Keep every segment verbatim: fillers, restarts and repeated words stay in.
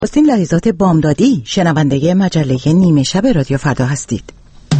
استین لحظات بامدادی، شنونده مجله نیمه شب رادیو فردا هستید.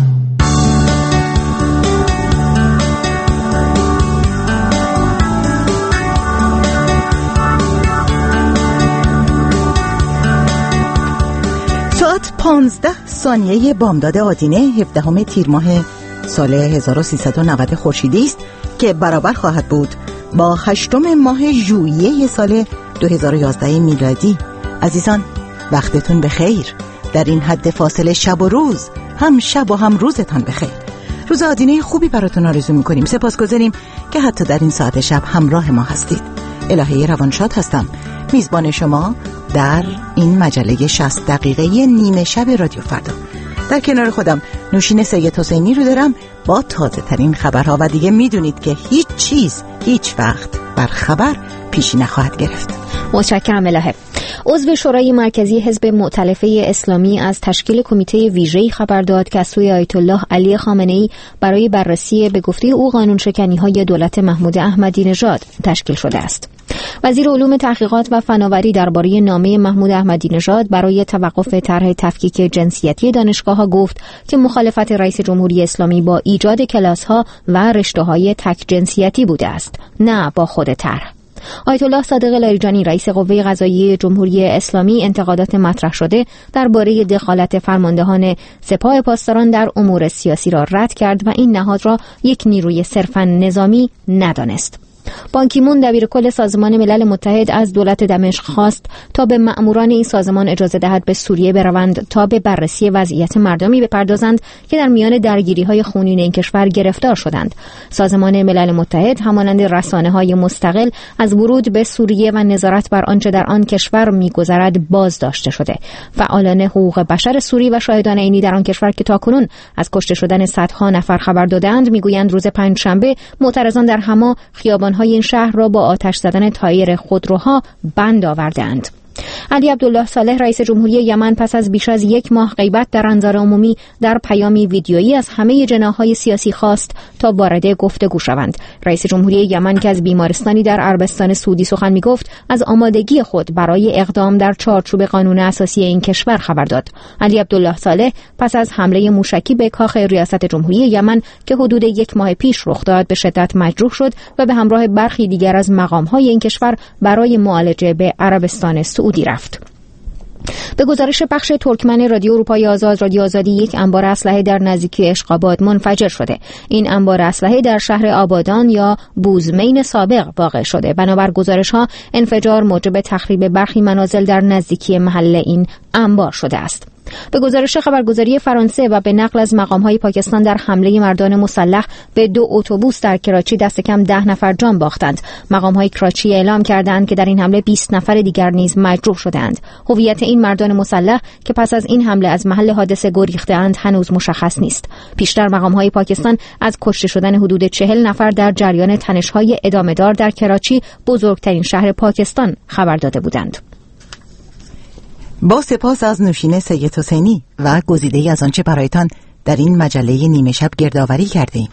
ساعت پانزده ثانیه بامداد آدینه هفدهم تیر ماه سال هزار و سیصد و نود خورشیدی است که برابر خواهد بود با هشتم ماه ژوئیه سال دو هزار و یازده میلادی. عزیزان، وقتتون بخیر. در این حد فاصله شب و روز، هم شب و هم روزتان بخیر. روز آدینه خوبی براتون آرزو میکنیم. سپاسگزاریم که حتی در این ساعت شب همراه ما هستید. الهه روانشاد هستم، میزبان شما در این مجله شصت دقیقه نیمه شب رادیو فردا. در کنار خودم نوشین سید حسینی رو دارم با تازه ترین خبرها و دیگه میدونید که هیچ چیز هیچ وقت بر خبر پیشی نخواهد گرفت. متشکرم الهه. عضو شورای مرکزی حزب مؤتلفه اسلامی از تشکیل کمیته ویژه‌ای خبر داد که از سوی آیت الله علی خامنه‌ای برای بررسی به گفته او قانون شکنی‌های دولت محمود احمدی نژاد تشکیل شده است. وزیر علوم تحقیقات و فناوری درباره نامه محمود احمدی نژاد برای توقف طرح تفکیک جنسیتی دانشگاه‌ها گفت که مخالفت رئیس جمهوری اسلامی با ایجاد کلاس‌ها و رشته‌های تک جنسیتی بوده است، نه با خود طرح. آیت الله صادق لاریجانی رئیس قوه قضاییه جمهوری اسلامی انتقادات مطرح شده درباره دخالت فرماندهان سپاه پاسداران در امور سیاسی را رد کرد و این نهاد را یک نیروی صرفاً نظامی ندانست. بان کی مون دبیرکل سازمان ملل متحد از دولت دمشق خواست تا به مأموران این سازمان اجازه دهد به سوریه بروند تا به بررسی وضعیت مردمی بپردازند که در میان درگیری‌های خونین این کشور گرفتار شدند. سازمان ملل متحد همانند رسانه‌های مستقل از ورود به سوریه و نظارت بر آنچه در آن کشور می‌گذرد بازداشته شده. فعالان حقوق بشر سوری و شاهدان عینی در آن کشور که تاکنون از کشته شدن صدها نفر خبر دادند می‌گویند روز پنجشنبه معترضان در حما خیابان های این شهر را با آتش زدن تایر خودروها بند آوردند. علی عبدالله صالح رئیس جمهوری یمن پس از بیش از یک ماه غیبت در انظار عمومی در پیامی ویدیویی از همه جناح‌های سیاسی خواست تا وارد گفتگو شوند. رئیس جمهوری یمن که از بیمارستانی در عربستان سعودی سخن می‌گفت از آمادگی خود برای اقدام در چارچوب قانون اساسی این کشور خبر داد. علی عبدالله صالح پس از حمله موشکی به کاخ ریاست جمهوری یمن که حدود یک ماه پیش رخ داد به شدت مجروح شد و به همراه برخی دیگر از مقام‌های این کشور برای معالجه به عربستان سعودی رفت. به گزارش بخش ترکمن رادیو اروپای آزاد رادیو آزادی، یک انبار اسلحه در نزدیکی اشقاباد منفجر شده. این انبار اسلحه در شهر آبادان یا بوزمین سابق واقع شده. بنابر گزارش‌ها انفجار موجب تخریب برخی منازل در نزدیکی محل این انبار شده است. به گزارش خبرگزاری فرانسه و به نقل از مقام‌های پاکستان در حمله مردان مسلح به دو اتوبوس در کراچی دست کم ده نفر جان باختند. مقام‌های کراچی اعلام کردند که در این حمله بیست نفر دیگر نیز مجروح شدند. هویت این مردان مسلح که پس از این حمله از محل حادثه گریخته‌اند هنوز مشخص نیست. پیشتر مقام‌های پاکستان از کشته شدن حدود چهل نفر در جریان تنش‌های ادامه‌دار در کراچی، بزرگترین شهر پاکستان، خبر داده بودند. با سپاس از نوشین سید حسینی و گزیده‌ای از آنچه برایتان در این مجله نیمه شب گردآوری کردیم.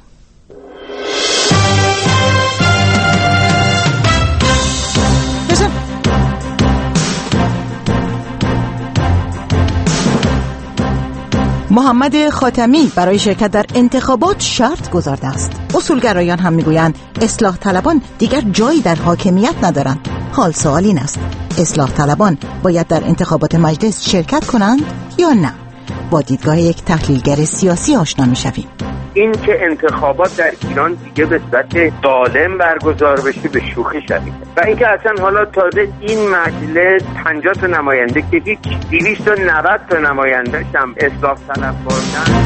محمد خاتمی برای شرکت در انتخابات شرط گذارده است. اصولگرایان هم میگویند اصلاح طلبان دیگر جایی در حاکمیت ندارند. حال سوال این است: اصلاح طلبان باید در انتخابات مجلس شرکت کنند یا نه؟ با دیدگاه یک تحلیلگر سیاسی آشنا میشویم. این که انتخابات در ایران دیگه به صورت سالم برگزار بشه به شوخی شوید و اینکه اصلا حالا تازه این مجلس پنجاه تا نماینده که هیچ دویست و نود تا نماینده‌اش هم اصلاح طلب باشن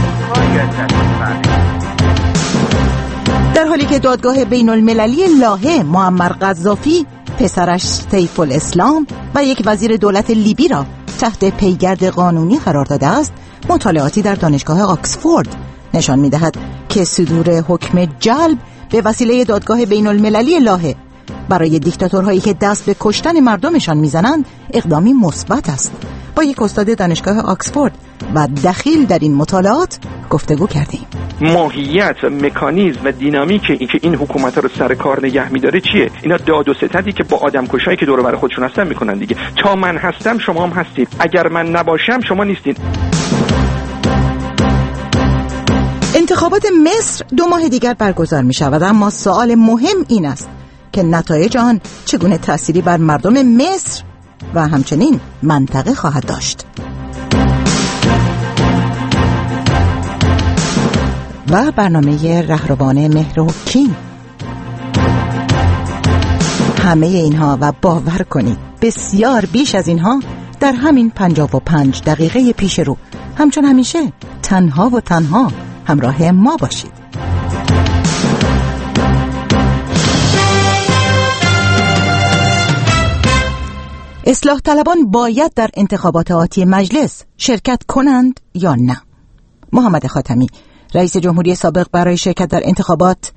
در حالی که دادگاه بین المللی لاهه معمر قذافی، پسرش سیف الاسلام و یک وزیر دولت لیبی را تحت پیگرد قانونی قرار داده است، مطالعاتی در دانشگاه آکسفورد نشان می‌دهد که صدور حکم جلب به وسیله دادگاه بین المللی لاهه برای دیکتاتورهایی که دست به کشتن مردمشان میزنند اقدامی مثبت است. با یک استاد دانشگاه آکسفورد و دخیل در این مطالعات گفتگو کردیم. ماهیت و مکانیزم و دینامیک این که این حکومت رو سر کار نگه می‌داره چیه؟ اینا داد و ستدی که با آدمکشایی که دور و بر خودشون هستن میکنن دیگه. تا من هستم شما هم هستید، اگر من نباشم شما نیستید. انتخابات مصر دو ماه دیگر برگزار می شود، اما سوال مهم این است که نتایج آن چگونه تأثیری بر مردم مصر و همچنین منطقه خواهد داشت. و برنامه رهروان مهر و کین. همه اینها و باور کنید بسیار بیش از اینها در همین پنجاه و پنج دقیقه پیش رو همچون همیشه تنها و تنها همراه ما باشید. اصلاح طلبان باید در انتخابات آتی مجلس شرکت کنند یا نه؟ محمد خاتمی رئیس جمهوری سابق برای شرکت در انتخابات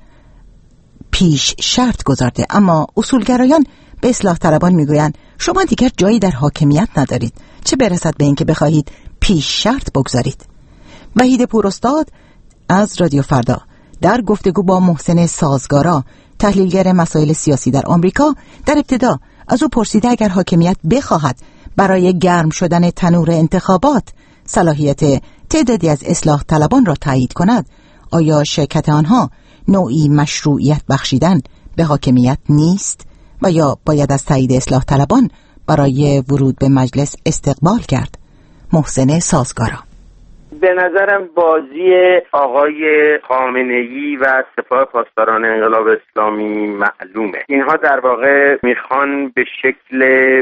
پیش شرط گذارده، اما اصولگرایان به اصلاح طلبان میگویند شما دیگر جایی در حاکمیت ندارید، چه برسد به اینکه بخواهید پیش شرط بگذارید. وحید پوراستاد از رادیو فردا در گفتگو با محسن سازگارا تحلیلگر مسائل سیاسی در آمریکا در ابتدا از او پرسیده اگر حاکمیت بخواهد برای گرم شدن تنور انتخابات صلاحیت تعدادی از اصلاح طلبان را تایید کند، آیا شرکت آنها نوعی مشروعیت بخشیدن به حاکمیت نیست و یا باید از تایید اصلاح طلبان برای ورود به مجلس استقبال کرد؟ محسن سازگارا: به نظرم بازی آقای خامنه‌ای و سپاه پاسداران انقلاب اسلامی معلومه. اینها در واقع میخوان به شکل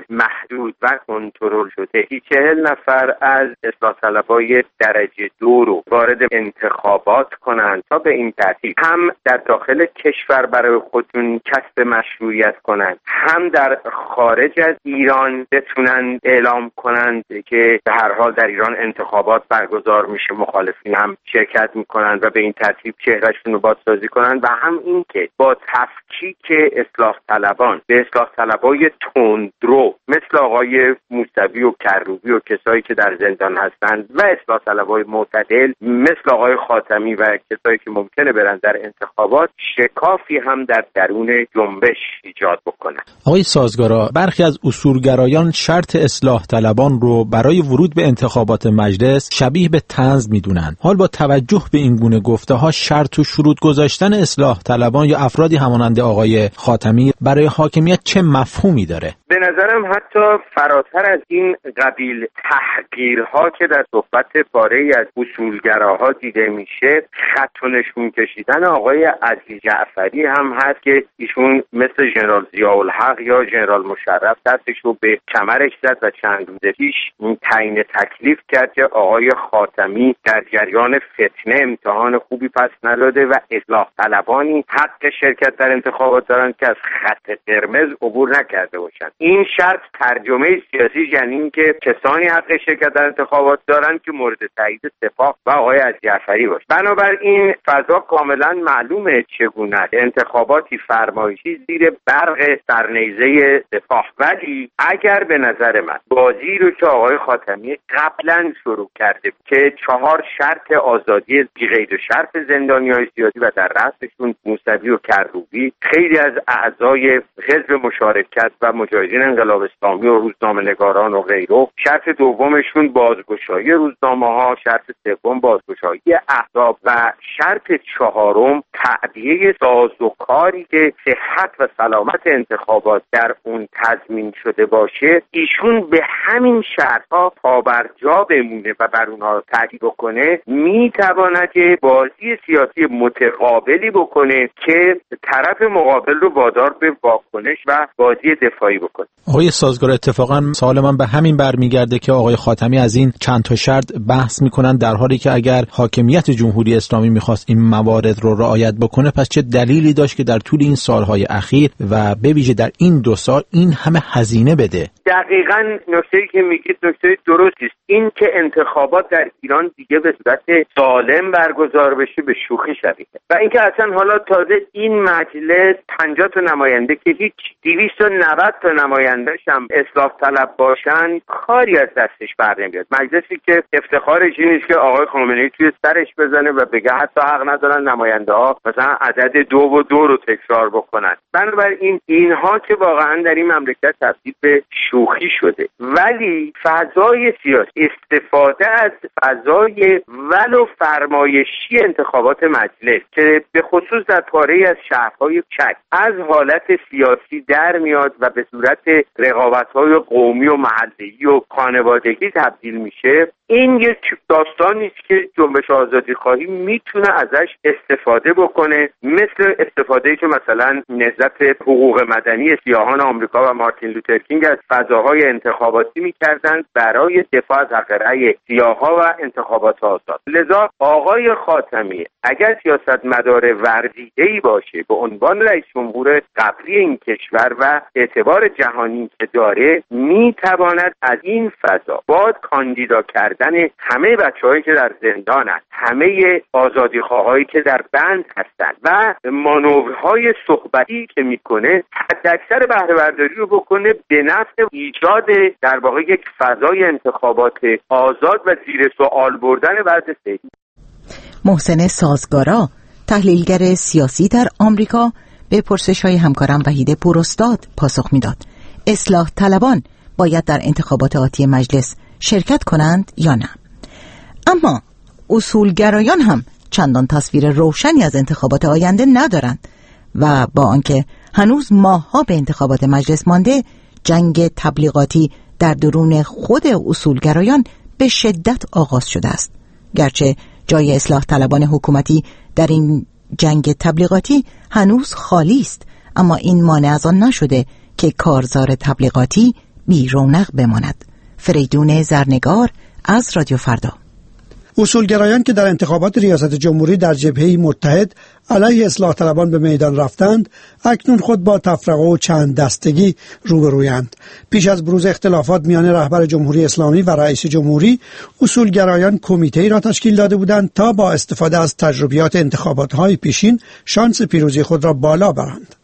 محدود و کنترل شده چهل نفر از اصلاح طلبای درجه دو رو وارد انتخابات کنند تا به این ترتیب هم در داخل کشور برای خودشون کسب مشروعیت کنند، هم در خارج از ایران بتونن اعلام کنند که به هر حال در ایران انتخابات برگزار میشه، مخالفین هم شرکت میکنن و به این ترتیب چهرهشون رو بازسازی کنن، و هم این که با تفکیک اصلاح طلبان به اصلاح طلبای تندرو مثل آقای موسوی و کروبی و کسایی که در زندان هستند و اصلاح طلبای معتدل مثل آقای خاتمی و کسایی که ممکنه برن در انتخابات، شکافی هم در درون جنبش ایجاد بکنن. آقای سازگارا، برخی از اصولگرایان شرط اصلاح طلبان رو برای ورود به انتخابات مجلس شبیه به طنز میدونن. حال با توجه به این گونه گفته ها شرط و شروط گذاشتن اصلاح طلبان یا افرادی همانند آقای خاتمی برای حاکمیت چه مفهومی داره؟ به نظرم حتی فراتر از این قبیل تحقیرها که در صحبت پاره‌ای از اصولگراها دیده میشه، خط و نشون کشیدن آقای عزیز جعفری هم هست که ایشون مثل ژنرال ضیاءالحق یا ژنرال مشرف دستش رو به کمرش زد و چند روز پیش تعیین تکلیف کرد که آقای خاتمی در جریان فتنه امتحان خوبی پس نداده و اصلاح طلبانی حق شرکت در انتخابات دارن که از خط قرمز عبور نکرده باشن. این شرط ترجمه سیاسی یعنی این که کسانی حق شرکت در انتخابات دارن که مورد تایید سپاه و آقای عزیز جعفری باشه. بنابراین فضا کاملا معلومه چگونه انتخاباتی فرمایشی زیر برق سرنیزه سپاه. ولی اگر به نظر من بازی رو که آقای خاتمی قبلا شروع کرده که چهار شرط آزادی بی‌قید و شرط زندانیان سیاسی و در رأسشون موسوی و کروبی، خیلی از اعضای حزب مشارکت و مجاهدین انقلاب اسلامی و روزنامه‌نگاران و غیره، شرط دومشون بازگشایی روزنامه‌ها، شرط سوم بازگشایی احزاب و شرط چهارم تعبیه سازوکاری که صحت و سلامت انتخابات در اون تضمین شده باشه، ایشون به همین شرط‌ها پابرجا بمونه و بر اونها تاکید بکنه، میتواند که بازی سیاسی متقابلی بکنه که طرف مقابل رو وادار به واکنش و بازی دفاعی بکنه. آقای سازگار، اتفاقا سوال من به همین برمیگرده که آقای خاتمی از این چند تا شرط بحث میکنن، در حالی که اگر حاکمیت جمهوری اسلامی میخواست این موارد رو رعایت بکنه، پس چه دلیلی داشت که در طول این سالهای اخیر و به ویژه در این دو سال این همه هزینه بده؟ دقیقاً نکته‌ای که میگید نکته درستی است. این که انتخابات در ایران ایران دیگه به صورت سالم برگزار بشه به شوخی شوید. و اینکه اصلا حالا تازه این مجلس پنجاه تا نماینده که هیچ دویست و نود تا نماینده‌اش هم اصلاح طلب باشن کاری از دستش بر نمیاد. مجلسی که افتخارش این نیست که آقای خامنه‌ای توی سرش بزنه و بگه حتی حق ندارن نماینده‌ها مثلا عدد دو و دو رو تکرار بکنن. بنابراین اینها که واقعا در این مملکت تبدیل به شوخی شده، ولی فضای سیاسی استفاده از فضای ولو فرمایشی انتخابات مجلس که به خصوص در پاره از شهرهای کوچک از حالت سیاسی در میاد و به صورت رقابت‌های قومی و محلی و خانوادگی تبدیل میشه، این یک داستانی است که جنبش آزادی خواهی میتونه ازش استفاده بکنه، مثل استفاده‌ای که مثلا نهضت حقوق مدنی سیاهان آمریکا و مارتین لوتر کینگ از فضاهای انتخاباتی میکردند برای دفاع از حق رأی سیاها و انتخابات آزاد. لذا آقای خاتمی اگر سیاستمدار ورزیده‌ای باشه به عنوان رئیس جمهور قبلی این کشور و اعتبار جهانی که داره، میتواند از این فضا با کاندیدا کردن همه بچه‌هایی که در زندانن، همه آزادیخواهایی که در بند هستن و مانورهای صحبتی که میکنه، حداکثر بهره برداری رو بکنه به نفع ایجاد در واقع یک فضای انتخابات آزاد و زیر سوال بردن وضع فعلی. محسن سازگارا، تحلیلگر سیاسی در آمریکا، به پرسش‌های همکارم وحید پوراستاد پاسخ میداد. اصلاح طلبان باید در انتخابات آتی مجلس شرکت کنند یا نه؟ اما اصولگرایان هم چندان تصویر روشنی از انتخابات آینده ندارند و با آنکه هنوز ماه‌ها به انتخابات مجلس مانده، جنگ تبلیغاتی در درون خود اصولگرایان به شدت آغاز شده است. گرچه جای اصلاح طلبان حکومتی در این جنگ تبلیغاتی هنوز خالی است، اما این مانع از آن نشده که کارزار تبلیغاتی بی رونق بماند. فریدون زرنگار از رادیو فردا. اصولگرایان که در انتخابات ریاست جمهوری در جبهه‌ای متحد علیه اصلاح طلبان به میدان رفتند، اکنون خود با تفرقه و چند دستگی روبرویند. پیش از بروز اختلافات میان رهبر جمهوری اسلامی و رئیس جمهوری، اصولگرایان کمیته‌ای را تشکیل داده بودند تا با استفاده از تجربیات انتخابات‌های پیشین شانس پیروزی خود را بالا برند.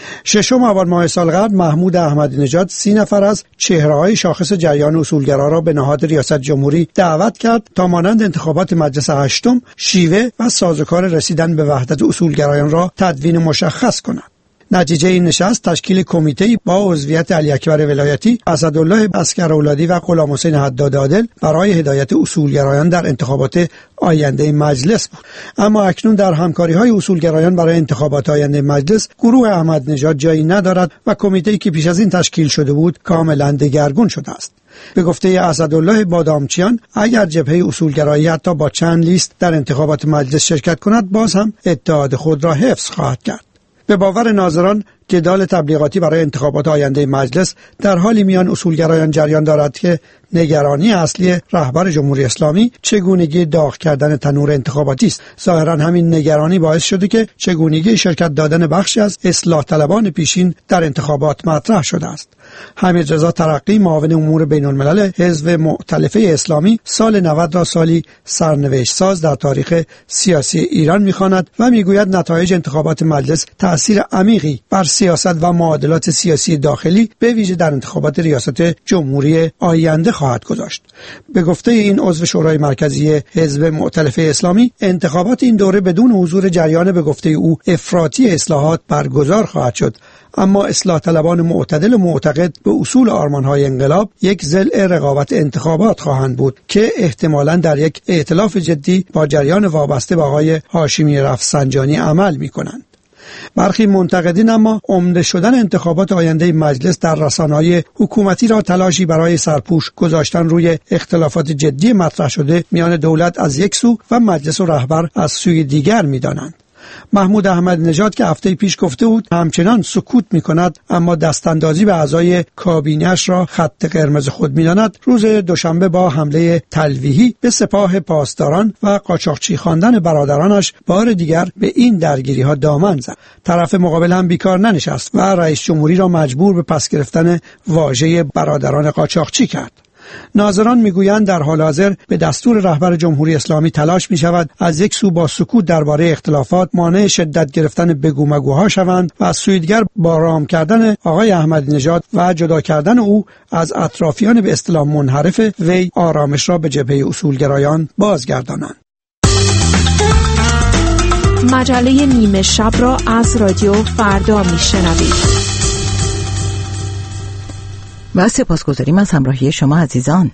ششم آبان ماه سال قبل محمود احمدی نژاد سی نفر از چهره‌های شاخص جریان اصولگرا را به نهاد ریاست جمهوری دعوت کرد تا مانند انتخابات مجلس هشتم شیوه و سازوکار رسیدن به وحدت اصولگرایان را تدوین مشخص کند. نتیجه این نشست تشکیل کمیته‌ای با عضویت علی اکبر ولایتی، اسدالله عسکرولادی و غلام حسین حداد عادل برای هدایت اصولگرایان در انتخابات آینده مجلس بود. اما اکنون در همکاری‌های اصولگرایان برای انتخابات آینده مجلس گروه احمد نژاد جایی ندارد و کمیته‌ای که پیش از این تشکیل شده بود کاملا دگرگون شده است. به گفته اسدالله بادامچیان، اگر جبهه اصولگرایی حتی با چند لیست در انتخابات مجلس شرکت کند، باز هم اتحاد خود را حفظ خواهد کرد. به باور ناظران، جدال تبلیغاتی برای انتخابات آینده مجلس در حالی میان اصولگرایان جریان دارد که نگرانی اصلی رهبر جمهوری اسلامی چگونگی داغ کردن تنور انتخاباتی است. ظاهرا همین نگرانی باعث شده که چگونگی شرکت دادن بخشی از اصلاح طلبان پیشین در انتخابات مطرح شده است. حمید رضا ترقی، معاون امور بین الملل حزب مؤتلفه اسلامی، سال نود را سالی سرنوشت ساز در تاریخ سیاسی ایران می‌خواند و میگوید نتایج انتخابات مجلس تأثیر عمیقی بر سیاست و معادلات سیاسی داخلی به ویژه در انتخابات ریاست جمهوری آینده خواهد گذاشت. به گفته این عضو شورای مرکزی حزب مؤتلفه اسلامی، انتخابات این دوره بدون حضور جریان به گفته او افراطی اصلاحات برگزار خواهد شد، اما اصلاح طلبان معتدل و معتقد به اصول آرمان‌های انقلاب یک ضلع رقابت انتخابات خواهند بود که احتمالاً در یک ائتلاف جدی با جریان وابسته به آقای هاشمی رفسنجانی عمل می‌کنند. برخی منتقدین اما عمده شدن انتخابات آینده مجلس در رسانه‌های حکومتی را تلاشی برای سرپوش گذاشتن روی اختلافات جدی مطرح شده میان دولت از یک سو و مجلس و رهبر از سوی دیگر می‌دانند. محمود احمد نژاد که هفته پیش گفته بود همچنان سکوت می‌کند اما دستاندازی به اعضای کابینه‌اش را خط قرمز خود می‌داند، روز دوشنبه با حمله تلویحی به سپاه پاسداران و قاچاقچی خواندن برادرانش بار دیگر به این درگیری‌ها دامن زد. طرف مقابل هم بیکار ننشست و رئیس جمهوری را مجبور به پس گرفتن واژه برادران قاچاقچی کرد. ناظران میگویند در حال حاضر به دستور رهبر جمهوری اسلامی تلاش می شود از یک سو با سکوت درباره اختلافات مانع شدت گرفتن بگو مگوها شوند و از سوی دیگر با رام کردن آقای احمدی نژاد و جدا کردن او از اطرافیان به اصطلاح منحرف وی آرامش را به جبهه اصولگرایان بازگردانند. مجله نیمه شب را از رادیو فردا میشنوید. و سپاسگزاریم از همراهی شما عزیزان.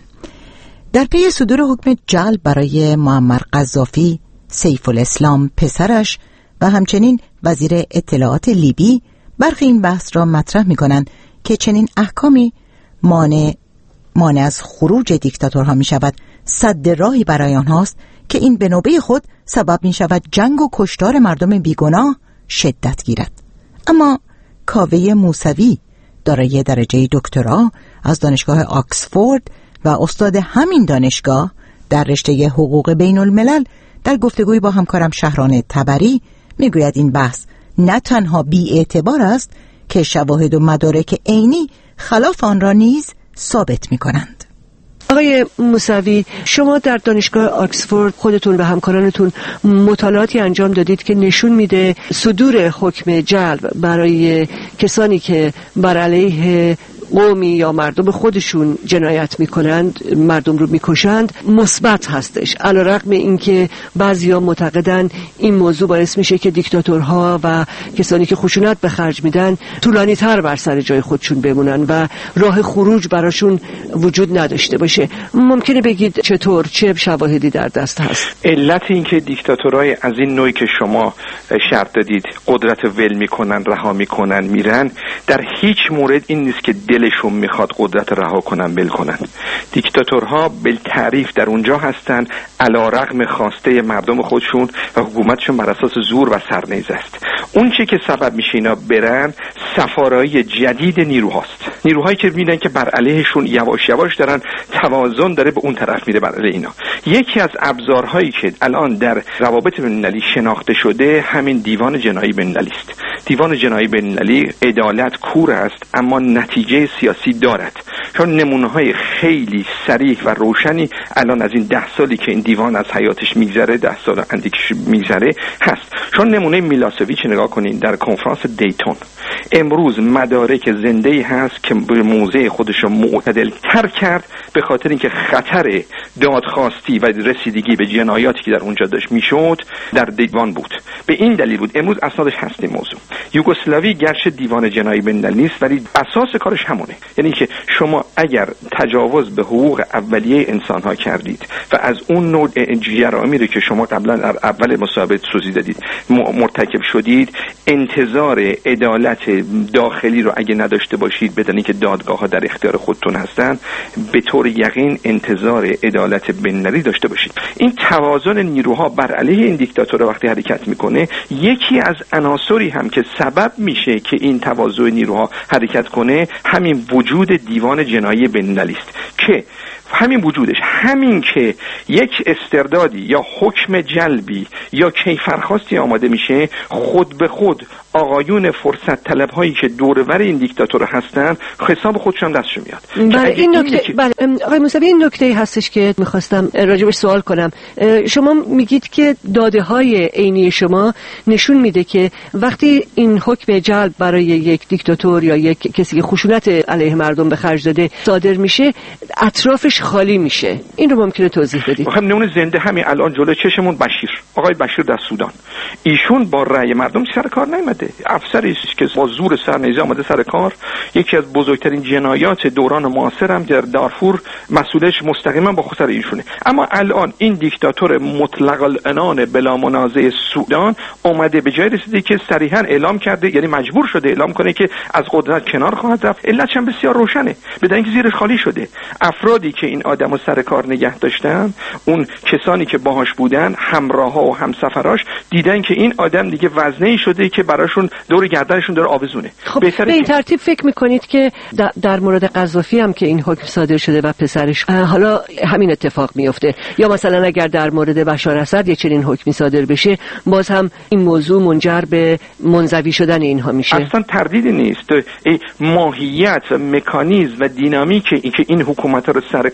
در پی صدور حکم جلب برای معمر قذافی، سیف الاسلام پسرش و همچنین وزیر اطلاعات لیبی، برخی این بحث را مطرح می کنند که چنین احکامی مانع مانع از خروج دیکتاتورها می شود، سد راهی برای آنهاست که این به نوبه خود سبب می شود جنگ و کشتار مردم بیگناه شدت گیرد. اما کاوه موسوی دارای درجه دکترا از دانشگاه آکسفورد و استاد همین دانشگاه در رشته حقوق بین الملل در گفتگوی با همکارم شهران تبری میگوید این بحث نه تنها بی اعتبار است که شواهد و مدارک عینی خلاف آن را نیز ثابت می کنند. آقای موسوی، شما در دانشگاه آکسفورد خودتون و همکارانتون مطالعاتی انجام دادید که نشون میده صدور حکم جلب برای کسانی که بر علیه قومی یا مردم خودشون جنایت میکنند، مردم رو میکشند، مثبت هستش، علیرغم اینکه بعضیا معتقدن این موضوع باعث میشه که دیکتاتورها و کسانی که خشونت به خرج میدن طولانی تر بر سر جای خودشون بمونن و راه خروج براشون وجود نداشته باشه. ممکنه بگید چطور، چه شواهدی در دست هست؟ علت این که دیکتاتورهای از این نوعی که شما شرط دادید قدرت ول میکنن، رها میکنن، میرن، در هیچ مورد این نیست که دلشون میخواد قدرت رها کنن، ول کنن. دیکتاتورها بالتعریف در اونجا هستن علیرغم خواسته مردم خودشون و حکومتشون بر اساس زور و سرنیزه است. اون چی که سبب میشه اینا برن سفارایی جدید نیروهاست، نیروهایی که میدن که بر علیهشون یواش یواش دارن توازن داره به اون طرف میره بر علیه اینا. یکی از ابزارهایی که الان در روابط بین‌المللی شناخته شده همین دیوان جنایی بین‌المللی است. دیوان جنایی بین‌المللی عدالت کور است اما نتیجه سیاسی دارد، چون نمونه‌های خیلی صریح و روشنی الان از این ده سالی که این دیوان از حیاتش میگذره، ده سال اندیکش میگذره هست. چون نمونه میلاسویچ نگاه کنین در کنفرانس دیتون، امروز مدارک زنده‌ای هست که به موضع خودش رو معتدل تر کرد به خاطر اینکه خطر دادخواستی و رسیدگی به جنایاتی که در اونجا داشت میشد در دیوان بود. به این دلیل بود امروز اسنادش هست این موضوع. یوگسلاوی گرچه دیوان جنایی بین‌المللی نیست ولی اساس کارش همونه، یعنی که شما اگر تجاوز به حقوق اولیه انسان ها کردید و از اون نوع جرائمی رو که شما قبلا در اول مصاحبه توضیح دادید مرتکب شدید، انتظار عدالت داخلی رو اگه نداشته باشید بدونید که دادگاه ها در اختیار خودتون هستن، به طور یقین انتظار عدالت بین‌المللی داشته باشید. این توازن نیروها بر علیه این دیکتاتور وقتی حرکت میکنه، یکی از عناصری هم که سبب میشه که این توازن نیروها حرکت کنه همین وجود دیوان جنایی بین‌المللی است که همین وجودش، همین که یک استردادی یا حکم جلبی یا کیفرخواستی آماده میشه، خود به خود آقایون فرصت طلب هایی که دورور این دیکتاتور هستن حساب خودشون دستشون میاد. بله این نکته که... بله آقای موسوی این نکته هستش که میخواستم راجبش سوال کنم. شما میگید که داده های عینی شما نشون میده که وقتی این حکم جلب برای یک دیکتاتور یا یک کسی که خشونت علیه مردم به خرج داده صادر میشه، اطرافش خالی میشه. این رو ممکنه توضیح بدید؟ خب نمونه زنده همین الان جلوی چشمون بشیر، آقای بشیر در سودان، ایشون با رأی مردم سر کار نیامده، افسری است که با زور سرنیزه آمده سر کار. یکی از بزرگترین جنایات دوران معاصر هم در دارفور مسئولش مستقیما با خود ایشونه. اما الان این دیکتاتور مطلق العنان بلا منازع سودان اومده به جای رسیده که صریحا اعلام کرده، یعنی مجبور شده اعلام کنه که از قدرت کنار خواهد رفت. علتش هم بسیار روشنه، بدون اینکه زیرش خالی شده. افرادی که این آدمو سر کار نگه داشتن، اون کسانی که باهاش بودن، همراه‌ها و همسفراش، دیدن که این آدم دیگه وزنه‌ای شده که براشون دور گردنشون داره آویزونه. خب به این ترتیب فکر میکنید که در مورد قذافی هم که این حکم صادر شده و پسرش حالا همین اتفاق میفته، یا مثلا اگر در مورد بشار اسد یه چنین حکمی صادر بشه، باز هم این موضوع منجر به منزوی شدن اینها میشه؟ اصلا تردیدی نیست. ماهیت و مکانیزم و دینامیک این که این حکومت رو سر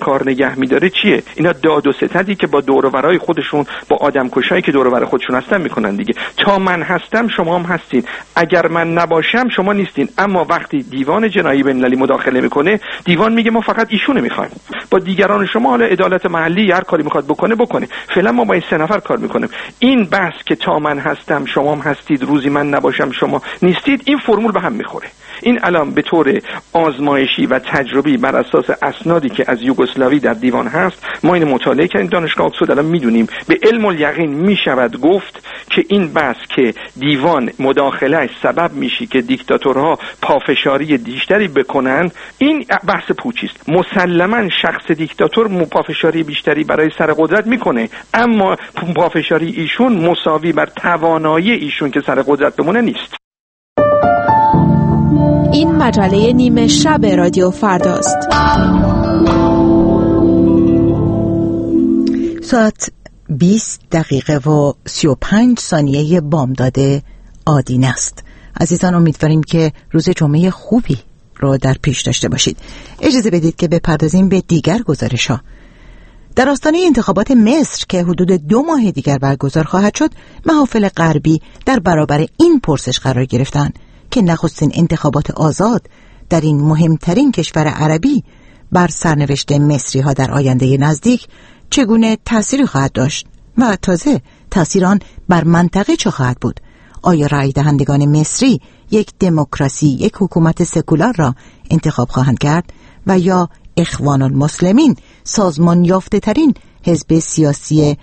کار نگه می‌داره چیه؟ اینا داد و ستدی که با دور و برای خودشون با آدمکشایی که دور و بر خودشون هستن میکنن دیگه. تا من هستم شما هم هستین، اگر من نباشم شما نیستین. اما وقتی دیوان جنایی بین‌المللی مداخله میکنه، دیوان میگه ما فقط ایشونو میخوایم، با دیگران شما حالا عدالت محلی هر کاری میخواد بکنه بکنه، فعلا ما با این سه نفر کار میکنیم. این بحث که تا من هستم شما هم هستید، روزی من نباشم شما نیستید، این فرمول به هم میخوره. این الان به طور آزمایشی و تجربی بر اساس اسنادی که از یوگسلاوی در دیوان هست ما این مطالعه کردیم. دانشگاه آکسفورد الان میدونیم به علم الیقین میشود گفت که این بحث که دیوان مداخلهش سبب میشه که دیکتاتورها پافشاری بیشتری بکنن، این بحث پوچی است. مسلما شخص دیکتاتور پافشاری بیشتری برای سر قدرت میکنه، اما پافشاری ایشون مساوی بر توانایی ایشون که سر قدرت بمونه نیست. این مجله نیمه شب رادیو فرداست. ساعت بیست دقیقه و سی و پنج ثانیه بامداد آدینه است. عزیزان امیدواریم که روز جمعه خوبی رو در پیش داشته باشید. اجازه بدید که بپردازیم به دیگر گزارش ها. در آستانه انتخابات مصر که حدود دو ماه دیگر برگزار خواهد شد، محافل غربی در برابر این پرسش قرار گرفتند که نخستین انتخابات آزاد در این مهمترین کشور عربی بر سرنوشت مصری ها در آینده نزدیک چگونه تأثیری خواهد داشت و تازه تأثیر آن بر منطقه چه خواهد بود. آیا رای دهندگان مصری یک دموکراسی، یک حکومت سکولار را انتخاب خواهند کرد و یا اخوان المسلمین، سازمان یافته ترین حزب سیاسی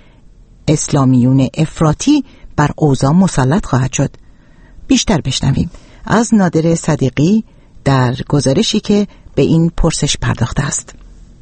اسلامیون افراطی، بر اوضاع مسلط خواهد شد؟ بیشتر بشنویم از نادر صدیقی در گزارشی که به این پرسش پرداخته است.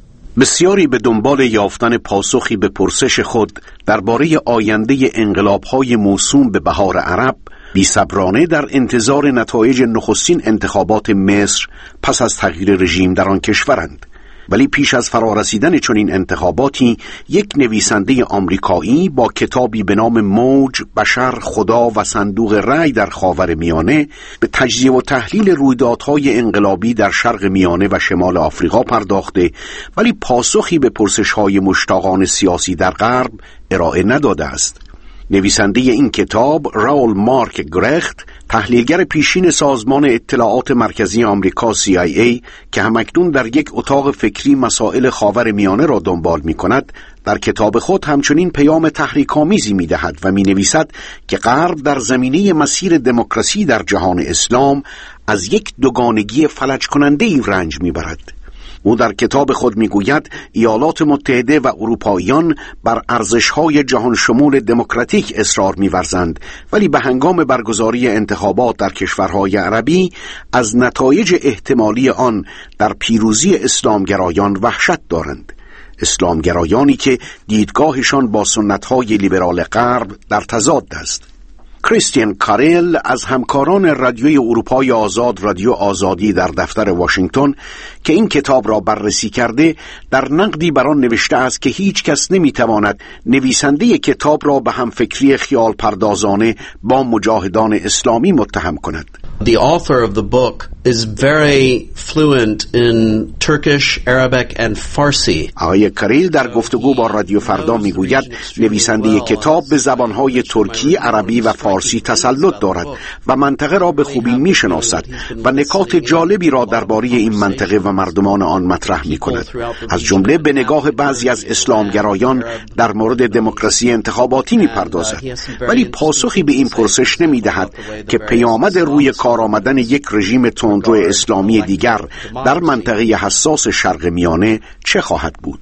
بسیاری به دنبال یافتن پاسخی به پرسش خود درباره آینده انقلاب‌های موسوم به بهار عرب بی‌صبرانه در انتظار نتایج نخستین انتخابات مصر پس از تغییر رژیم در آن کشورند. ولی پیش از فرارسیدن چنین انتخاباتی، یک نویسنده آمریکایی با کتابی به نام موج، بشر، خدا و صندوق رأی در خاورمیانه به تجزیه و تحلیل رویدادهای انقلابی در شرق میانه و شمال آفریقا پرداخته، ولی پاسخی به پرسش‌های مشتاقان سیاسی در غرب ارائه نداده است. نویسنده این کتاب، راول مارک گرخت، تحلیلگر پیشین سازمان اطلاعات مرکزی آمریکا سی آی ای که همکنون در یک اتاق فکری مسائل خاورمیانه را دنبال می کند، در کتاب خود همچنین پیام تحریک‌آمیزی می دهد و می نویسد که غرب در زمینه مسیر دموکراسی در جهان اسلام از یک دوگانگی فلج کننده‌ای رنج می برد. او در کتاب خود میگوید ایالات متحده و اروپاییان بر ارزش‌های جهان شمول دموکراتیک اصرار می‌ورزند، ولی به هنگام برگزاری انتخابات در کشورهای عربی از نتایج احتمالی آن در پیروزی اسلامگرایان وحشت دارند. اسلامگرایانی که دیدگاهشان با سنت‌های لیبرال غرب در تضاد است. کریستین کاریل از همکاران رادیوی اروپای آزاد، رادیو آزادی در دفتر واشنگتن که این کتاب را بررسی کرده، در نقدی بر آن نوشته است که هیچ کس نمیتواند نویسنده کتاب را به همفکری خیال پردازانه با مجاهدان اسلامی متهم کند. The author of the book is very fluent in Turkish, Arabic and Farsi. آقای کاریل در گفتگو با رادیو فردا میگوید نویسنده کتاب به زبانهای ترکی، عربی و فارسی تسلط دارد و منطقه را به خوبی میشناسد و نکات جالبی را درباره این منطقه و مردمان آن مطرح میکند، از جمله به نگاه بعضی از اسلامگرایان در مورد دموکراسی انتخاباتی میپردازد، ولی پاسخی به این پرسش نمیدهد که پیامد روی کار آمدن یک رژیم تندرو اسلامی دیگر در منطقه حساس شرق میانه چه خواهد بود.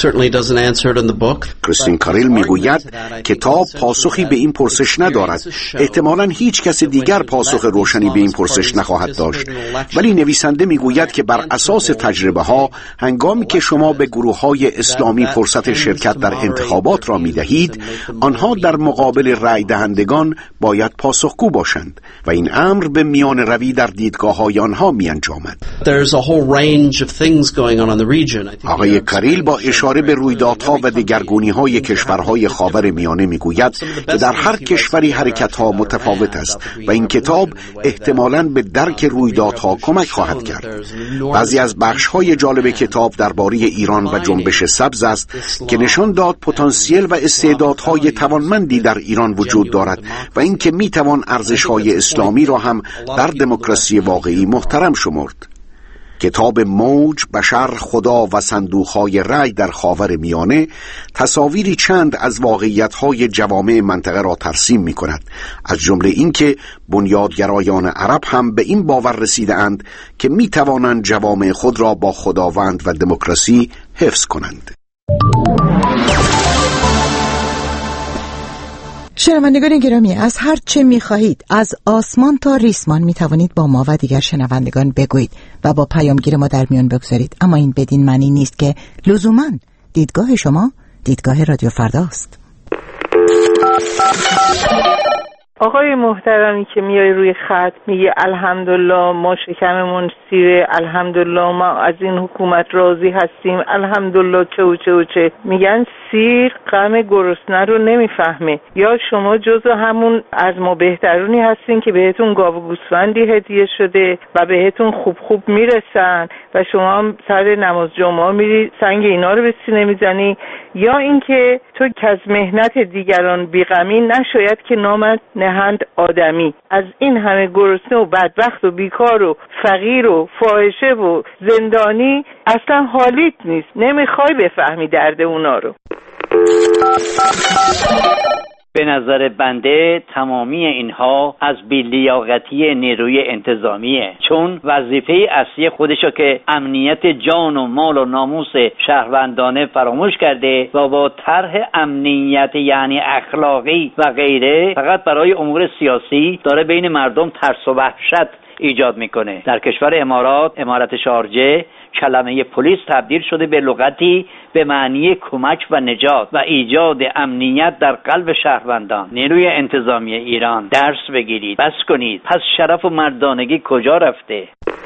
کریستین کاریل میگوید کتاب پاسخی به این پرسش ندارد. احتمالاً هیچ کس دیگر پاسخ روشنی به این پرسش نخواهد داشت، ولی نویسنده میگوید که بر اساس تجربه ها، هنگامی که شما به گروه های اسلامی فرصت شرکت در انتخابات را میدهید، آنها در مقابل رای دهندگان باید پاسخگو باشند و این امر به میان روی در دیدگاه های آیانها می انجامد. There's a whole range of things going on in the region. آقای کریل با اشاره به رویدادها و دگرگونی‌های کشورهای خاورمیانه میگوید که در هر کشوری حرکت‌ها متفاوت است و این کتاب احتمالاً به درک رویدادها کمک خواهد کرد. بعضی از بخش‌های جالب کتاب درباره ایران و جنبش سبز است که نشان داد پتانسیل و استعدادهای توانمندی در ایران وجود دارد و اینکه میتوان ارزش‌های اسلامی را هم در دموکراسی واقعی محترم شمرد. کتاب موج، بشر، خدا و صندوق‌های رأی در خاورمیانه تصاویری چند از واقعیت‌های جوامع منطقه را ترسیم می‌کند، از جمله اینکه بنیادگرایان عرب هم به این باور رسیده‌اند که می‌توانند جوامع خود را با خداوند و دموکراسی حفظ کنند. شنوندگان گرامی، از هر چه می‌خواهید از آسمان تا ریسمان می‌توانید با ما و دیگر شنوندگان بگویید و با پیامگیر ما در میان بگذارید، اما این بدین معنی نیست که لزوماً دیدگاه شما دیدگاه رادیو فرداست. آقای محترمی که میای روی خط میگه الحمدلله ما شکممون سیره، الحمدلله ما از این حکومت راضی هستیم، الحمدلله چه و چه و چه، میگن سیر غم گرسنه رو نمیفهمه. یا شما جزو همون از ما بهترونی هستین که بهتون گاو و گوسفندی هدیه شده و بهتون خوب خوب میرسن و شما هم سر نماز جمعه میری سنگ اینا رو به سینه میزنی، یا اینکه تو که از مهنت دیگران بیغمی نشاید که نامت نهند آدمی. از این همه گرسنه و بدبخت و بیکار و فقیر و فاحشه و زندانی اصلا حالیت نیست، نمیخوای بفهمی درد اونا رو. به نظر بنده تمامی اینها از بی‌لیاقتی نیروی انتظامیه، چون وظیفه اصلی خودشو که امنیت جان و مال و ناموس شهروندانه فراموش کرده و با طرح امنیت یعنی اخلاقی و غیره فقط برای امور سیاسی داره بین مردم ترس و وحشت ایجاد میکنه. در کشور امارات، امارت شارجه، کلمه پلیس تبدیل شده به لغتی به معنی کمک و نجات و ایجاد امنیت در قلب شهروندان. نیروی انتظامی ایران درس بگیرید، بس کنید، پس شرف و مردانگی کجا رفته؟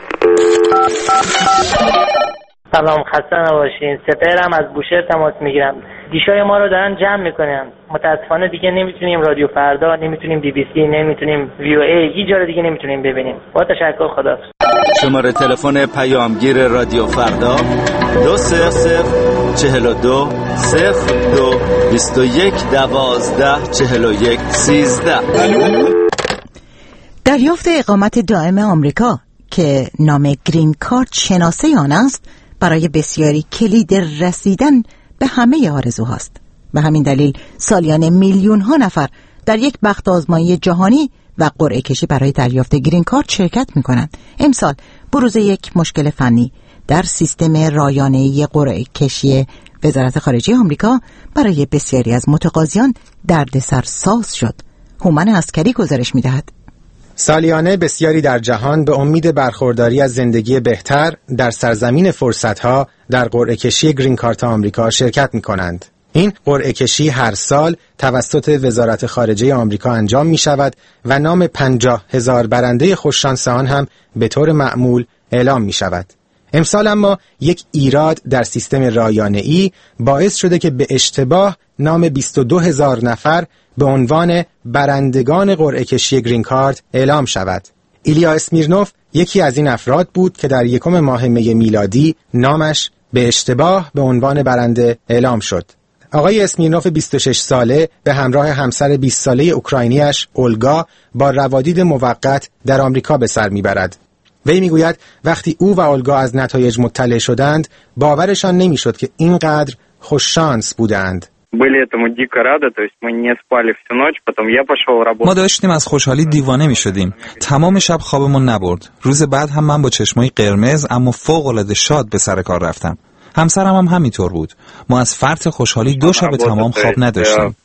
سلام، خسته نباشین. سپهرم از بوشهر تماس میگیرم. دیشای ما رو دارن جمع میکنن. متاسفانه دیگه نمیتونیم رادیو فردا، نمیتونیم بی بی سی، نمیتونیم وی او ای، هیچ جا رو دیگه نمیتونیم ببینیم. با تشکر، خدا. شماره تلفن پیامگیر رادیو فردا دو صفر صفر چهل و دو صفر دو بیست و یک دوازده چهل و یک سیزده. دریافت اقامت دائم آمریکا که نام گرین کارت شناسه آن است برای بسیاری کلید رسیدن به همه آرزوهاست. به همین دلیل سالیانه میلیون ها نفر در یک بخت آزمایی جهانی و قرعه کشی برای دریافت گرین کارت شرکت می کنند. امسال بروز یک مشکل فنی در سیستم رایانه‌ای قرعه کشی وزارت خارجه آمریکا برای بسیاری از متقاضیان دردسر ساز شد. هومن عسکری گزارش می دهد. سالیانه بسیاری در جهان به امید برخورداری از زندگی بهتر در سرزمین فرصتها در قرعه کشی گرین کارت آمریکا شرکت می کنند. این قرعه کشی هر سال توسط وزارت خارجه آمریکا انجام می شود و نام پنجاه هزار برنده خوششانس آن هم به طور معمول اعلام می شود. امسال اما یک ایراد در سیستم رایانه‌ای باعث شده که به اشتباه نام بیست و دو هزار نفر به عنوان برندگان قرعه کشی گرین کارت اعلام شود. ایلیا اسمیرنوف یکی از این افراد بود که در یکم ماه می میلادی نامش به اشتباه به عنوان برنده اعلام شد. آقای اسمیرنوف بیست و شش ساله به همراه همسر بیست ساله اوکراینیش اولگا با روادید موقت در آمریکا به سر میبرد. وی میگوید وقتی او و اولگا از نتایج مطلع شدند باورشان نمیشد که اینقدر خوششانس بودند. ما داشتیم از خوشحالی دیوانه می شدیم. تمام شب خوابمون نبرد. روز بعد هم من با چشمای قرمز اما فوق‌العاده شاد به سر کار رفتم. همسرم هم همینطور بود. ما از فرط خوشحالی دو شب تمام خواب نداشتیم.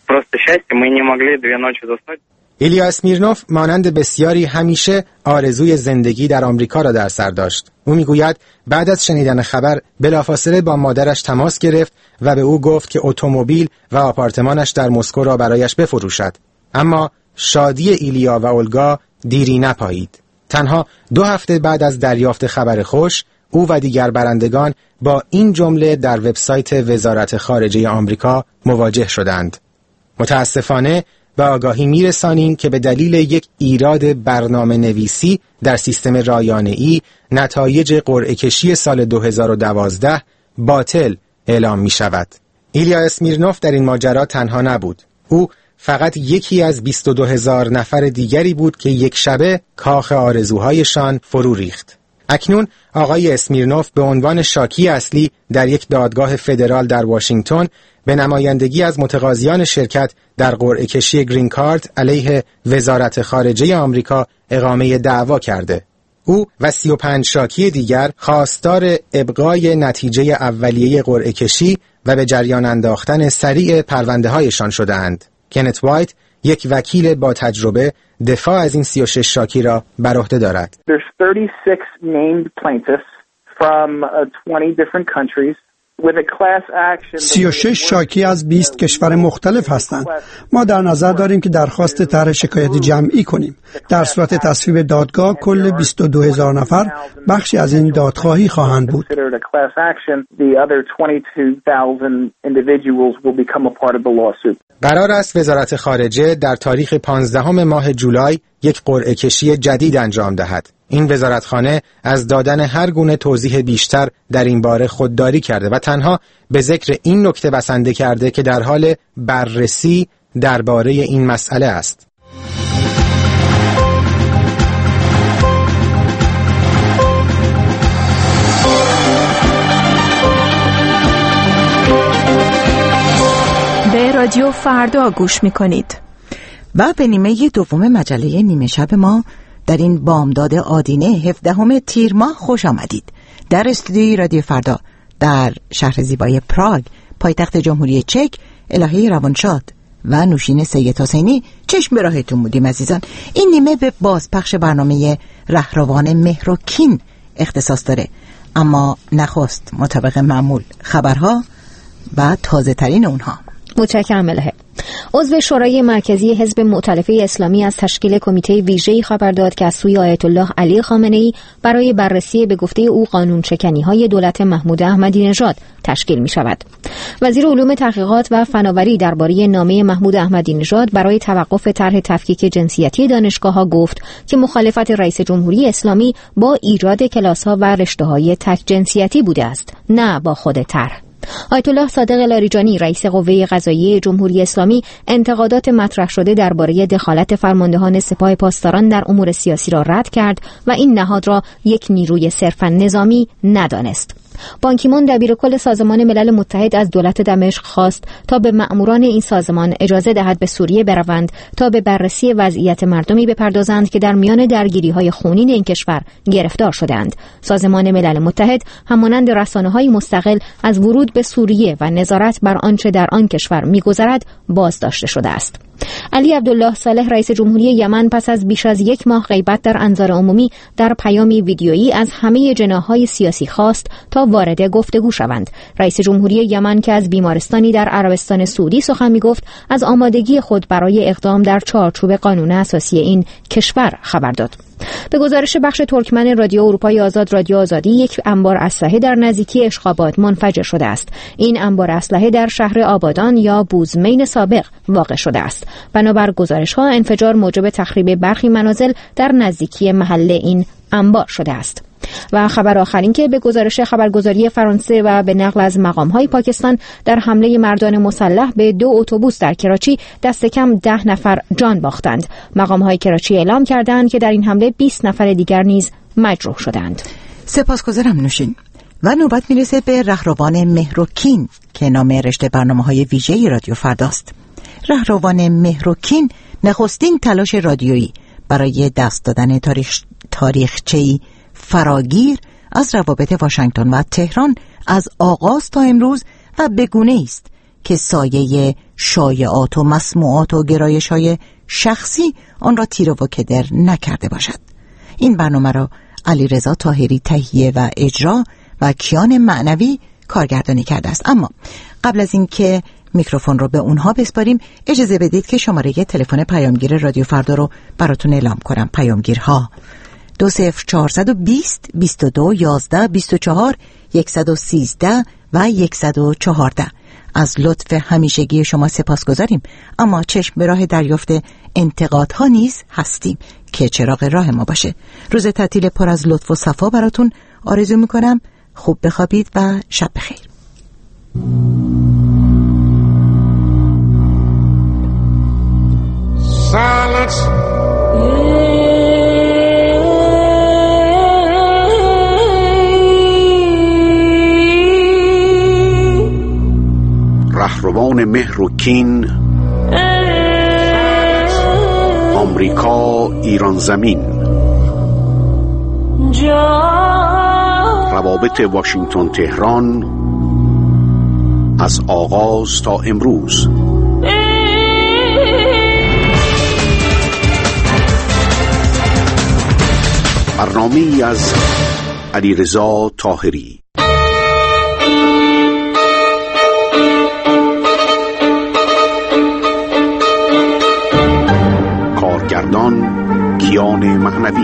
ایلیا اسمیرنوف مانند بسیاری همیشه آرزوی زندگی در آمریکا را در سر داشت. او میگوید بعد از شنیدن خبر بلافاصله با مادرش تماس گرفت و به او گفت که اتومبیل و آپارتمانش در مسکو را برایش بفروشد. اما شادی ایلیا و اولگا دیری نپایید. تنها دو هفته بعد از دریافت خبر خوش، او و دیگر برندگان با این جمله در وبسایت وزارت خارجه آمریکا مواجه شدند: متاسفانه به آگاهی میرسانیم که به دلیل یک ایراد برنامه نویسی در سیستم رایانه‌ای نتایج قرعه کشی سال دو هزار و دوازده باطل اعلام می شود. ایلیا اسمیرنوف در این ماجرا تنها نبود. او فقط یکی از بیست و دو هزار نفر دیگری بود که یک شبه کاخ آرزوهایشان فرو ریخت. اکنون آقای اسمیرنوف به عنوان شاکی اصلی در یک دادگاه فدرال در واشنگتن به نمایندگی از متقاضیان شرکت در قرعه کشی گرین کارت علیه وزارت خارجه آمریکا اقامه دعوا کرده. او و سی و پنج شاکی دیگر خواستار ابقای نتیجه اولیه قرعه کشی و به جریان انداختن سریع پرونده هایشان شدند. کنت وایت، یک وکیل با تجربه، دفاع از این سی و شش شاکی را بر عهده دارد. There's thirty-six named plaintiffs from uh, twenty different countries. سی و شش شاکی از بیست کشور مختلف هستند. ما در نظر داریم که درخواست طرح شکایت جمعی کنیم. در صورت تصویب دادگاه کل بیست و دو هزار نفر بخشی از این دادخواهی خواهند بود. قرار است وزارت خارجه در تاریخ پانزدهم ماه جولای یک قرعه کشی جدید انجام دهد. این وزارتخانه از دادن هر گونه توضیح بیشتر در این باره خودداری کرده و تنها به ذکر این نکته بسنده کرده که در حال بررسی درباره این مسئله است. به رادیو فردا گوش می‌کنید. و به نیمه دوم مجله نیمه شب ما در این بامداد آدینه هفدهم تیر ماه خوش آمدید. در استودیوی رادیو فردا در شهر زیبای پراگ، پایتخت جمهوری چک، الهه روانشاد و نوشین سید حسینی چشم به راهتون بودیم عزیزان. این نیمه به بازپخش برنامه رهروان مهر و کین اختصاص داره، اما نخست مطابق معمول خبرها و تازه ترین اونها. متشکرم الهه. عضو شورای مرکزی حزب مؤتلفه اسلامی از تشکیل کمیته ویژه‌ای خبر داد که از سوی آیت الله علی خامنه‌ای برای بررسی به گفته او قانون شکنی‌های دولت محمود احمدی نژاد تشکیل می‌شود. وزیر علوم تحقیقات و فناوری درباره نامه محمود احمدی نژاد برای توقف طرح تفکیک جنسیتی دانشگاه‌ها گفت که مخالفت رئیس جمهوری اسلامی با ایجاد کلاس‌ها و رشته‌های تک جنسیتی بوده است، نه با خود طرح. آیت الله صادق لاریجانی رئیس قوه قضاییه جمهوری اسلامی انتقادات مطرح شده درباره دخالت فرماندهان سپاه پاسداران در امور سیاسی را رد کرد و این نهاد را یک نیروی صرفاً نظامی ندانست. بان کی مون دبیرکل سازمان ملل متحد از دولت دمشق خواست تا به مأموران این سازمان اجازه دهد به سوریه بروند تا به بررسی وضعیت مردمی بپردازند که در میان درگیری‌های خونین این کشور گرفتار شدند. سازمان ملل متحد همانند رسانه‌های مستقل از ورود به سوریه و نظارت بر آنچه در آن کشور می‌گذرد بازداشته شده است. علی عبدالله صالح رئیس جمهوری یمن پس از بیش از یک ماه غیبت در انظار عمومی در پیامی ویدیویی از همه جناح‌های سیاسی خواست تا وارد گفتگو شوند. رئیس جمهوری یمن که از بیمارستانی در عربستان سعودی سخن می‌گفت از آمادگی خود برای اقدام در چارچوب قانون اساسی این کشور خبر داد. به گزارش بخش ترکمن رادیو اروپای آزاد رادیو آزادی، یک انبار اسلحه در نزدیکی اشخابات منفجر شده است. این انبار اسلحه در شهر آبادان یا بوزمین سابق واقع شده است. بنابر گزارش‌ها انفجار موجب تخریب برخی منازل در نزدیکی محل این انبار شده است. و خبر آخر این که به گزارش خبرگزاری فرانسه و به نقل از مقام‌های پاکستان در حمله مردان مسلح به دو اتوبوس در کراچی دست کم ده نفر جان باختند. مقام‌های کراچی اعلام کردند که در این حمله بیست نفر دیگر نیز مجروح شدند. سپاسگزارم نوشین. و نوبت میرسه به رهروان مهر و کین که نام رشته برنامه‌های ویژه‌ای رادیو فرداست. رهروان مهر و کین نخستین تلاش رادیویی برای دست دادن تاریخ تاریخچه‌ای فراگیر از روابط واشنگتن و تهران از آغاز تا امروز و به گونه‌ای است که سایه شایعات و مسموعات و گرایش‌های شخصی آن را تیر و کدر نکرده باشد. این برنامه را علیرضا طاهری تهیه و اجرا و کیان معنوی کارگردانی کرده است. اما قبل از اینکه میکروفون رو به اونها بسپاریم، اجازه بدید که شماره تلفن پیامگیر رادیو فردا رو براتون اعلام کنم. پیامگیرها دو صفر چهارصد و بیست بیست و دو یازده بیست و چهار صد و سیزده و صد و چهارده. از لطف همیشگی شما سپاسگزاریم، اما چشم به راه دریافت انتقادها نیز هستیم که چراغ راه ما باشه. روز تعطیل پر از لطف و صفا براتون آرزو میکنم. خوب بخوابید و شب بخیر. Silence. رهروان مهر و کین، آمریکا ایران زمین، روابط واشنگتن تهران از آغاز تا امروز. برنامه‌ای از علیرضا طاهری. کارگردان کیان معنوی.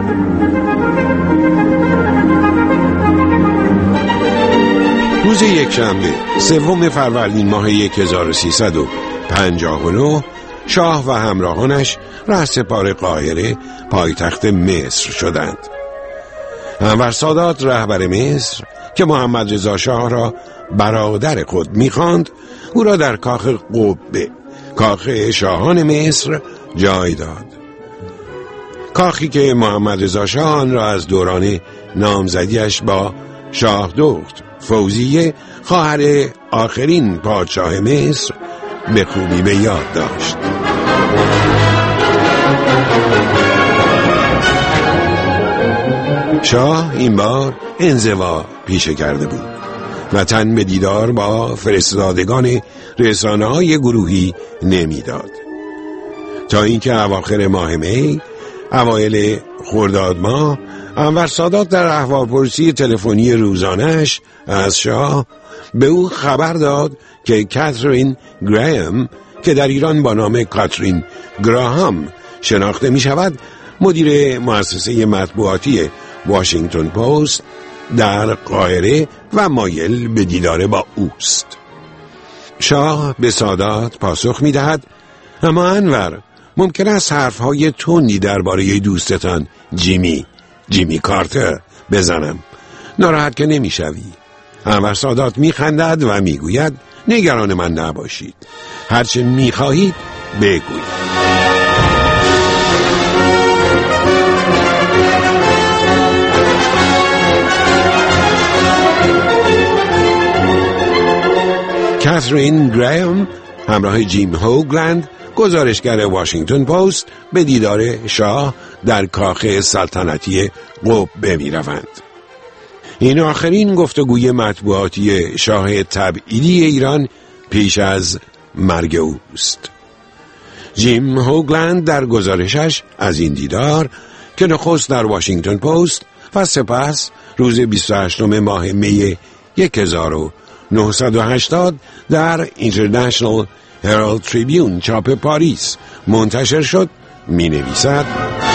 روز یکشنبه سوم فروردین ماه هزار و سیصد و پنجاه و نه شاه و همراهانش رهسپار قاهره پایتخت مصر شدند. انور سادات رهبر مصر که محمد رضا شاه را برادر خود می‌خواند، او را در کاخ قبه، کاخ شاهان مصر، جای داد. کاخی که محمد رضا شاه آن را از دوران نامزدیش با شاه دخت فوزیه، خواهر آخرین پادشاه مصر، به خوبی به یاد داشت. شاه این بار انزوا پیشه کرده بود و تن به دیدار با فرستادگان رسانه‌های گروهی نمیداد، تا اینکه اواخر ماه می، اوایل خرداد ماه، انور سادات در احوالپرسی تلفنی روزانه‌اش از شاه به او خبر داد که کاترین گراهام که در ایران با نام کاترین گراهام شناخته می شود، مدیر مؤسسه مطبوعاتی واشنگتن پست در قاهره و مایل به دیدار با اوست. شاه به سادات پاسخ می دهد: اما انور، ممکن است حرفهای تندی درباره دوستتان جیمی جیمی کارتر بزنم، ناراحت که نمی شوی. انور سادات می خندد و می گوید: نگران من نباشید، هرچه می خواهید بگویید. کاترین گراهام همراه جیم هوگلند، گزارشگر واشنگتن پست، به دیدار شاه در کاخ سلطنتی قبه می روند. این آخرین گفتگوی مطبوعاتی شاه تبعیدی ایران پیش از مرگ اوست. جیم هوگلند در گزارشش از این دیدار که نخست در واشنگتن پست و سپس روز بیست و هشتم ماه می هزار و نهصد و هشتاد در اینترنشنال هرالد تریبیون چاپ پاریس منتشر شد، می نویسد: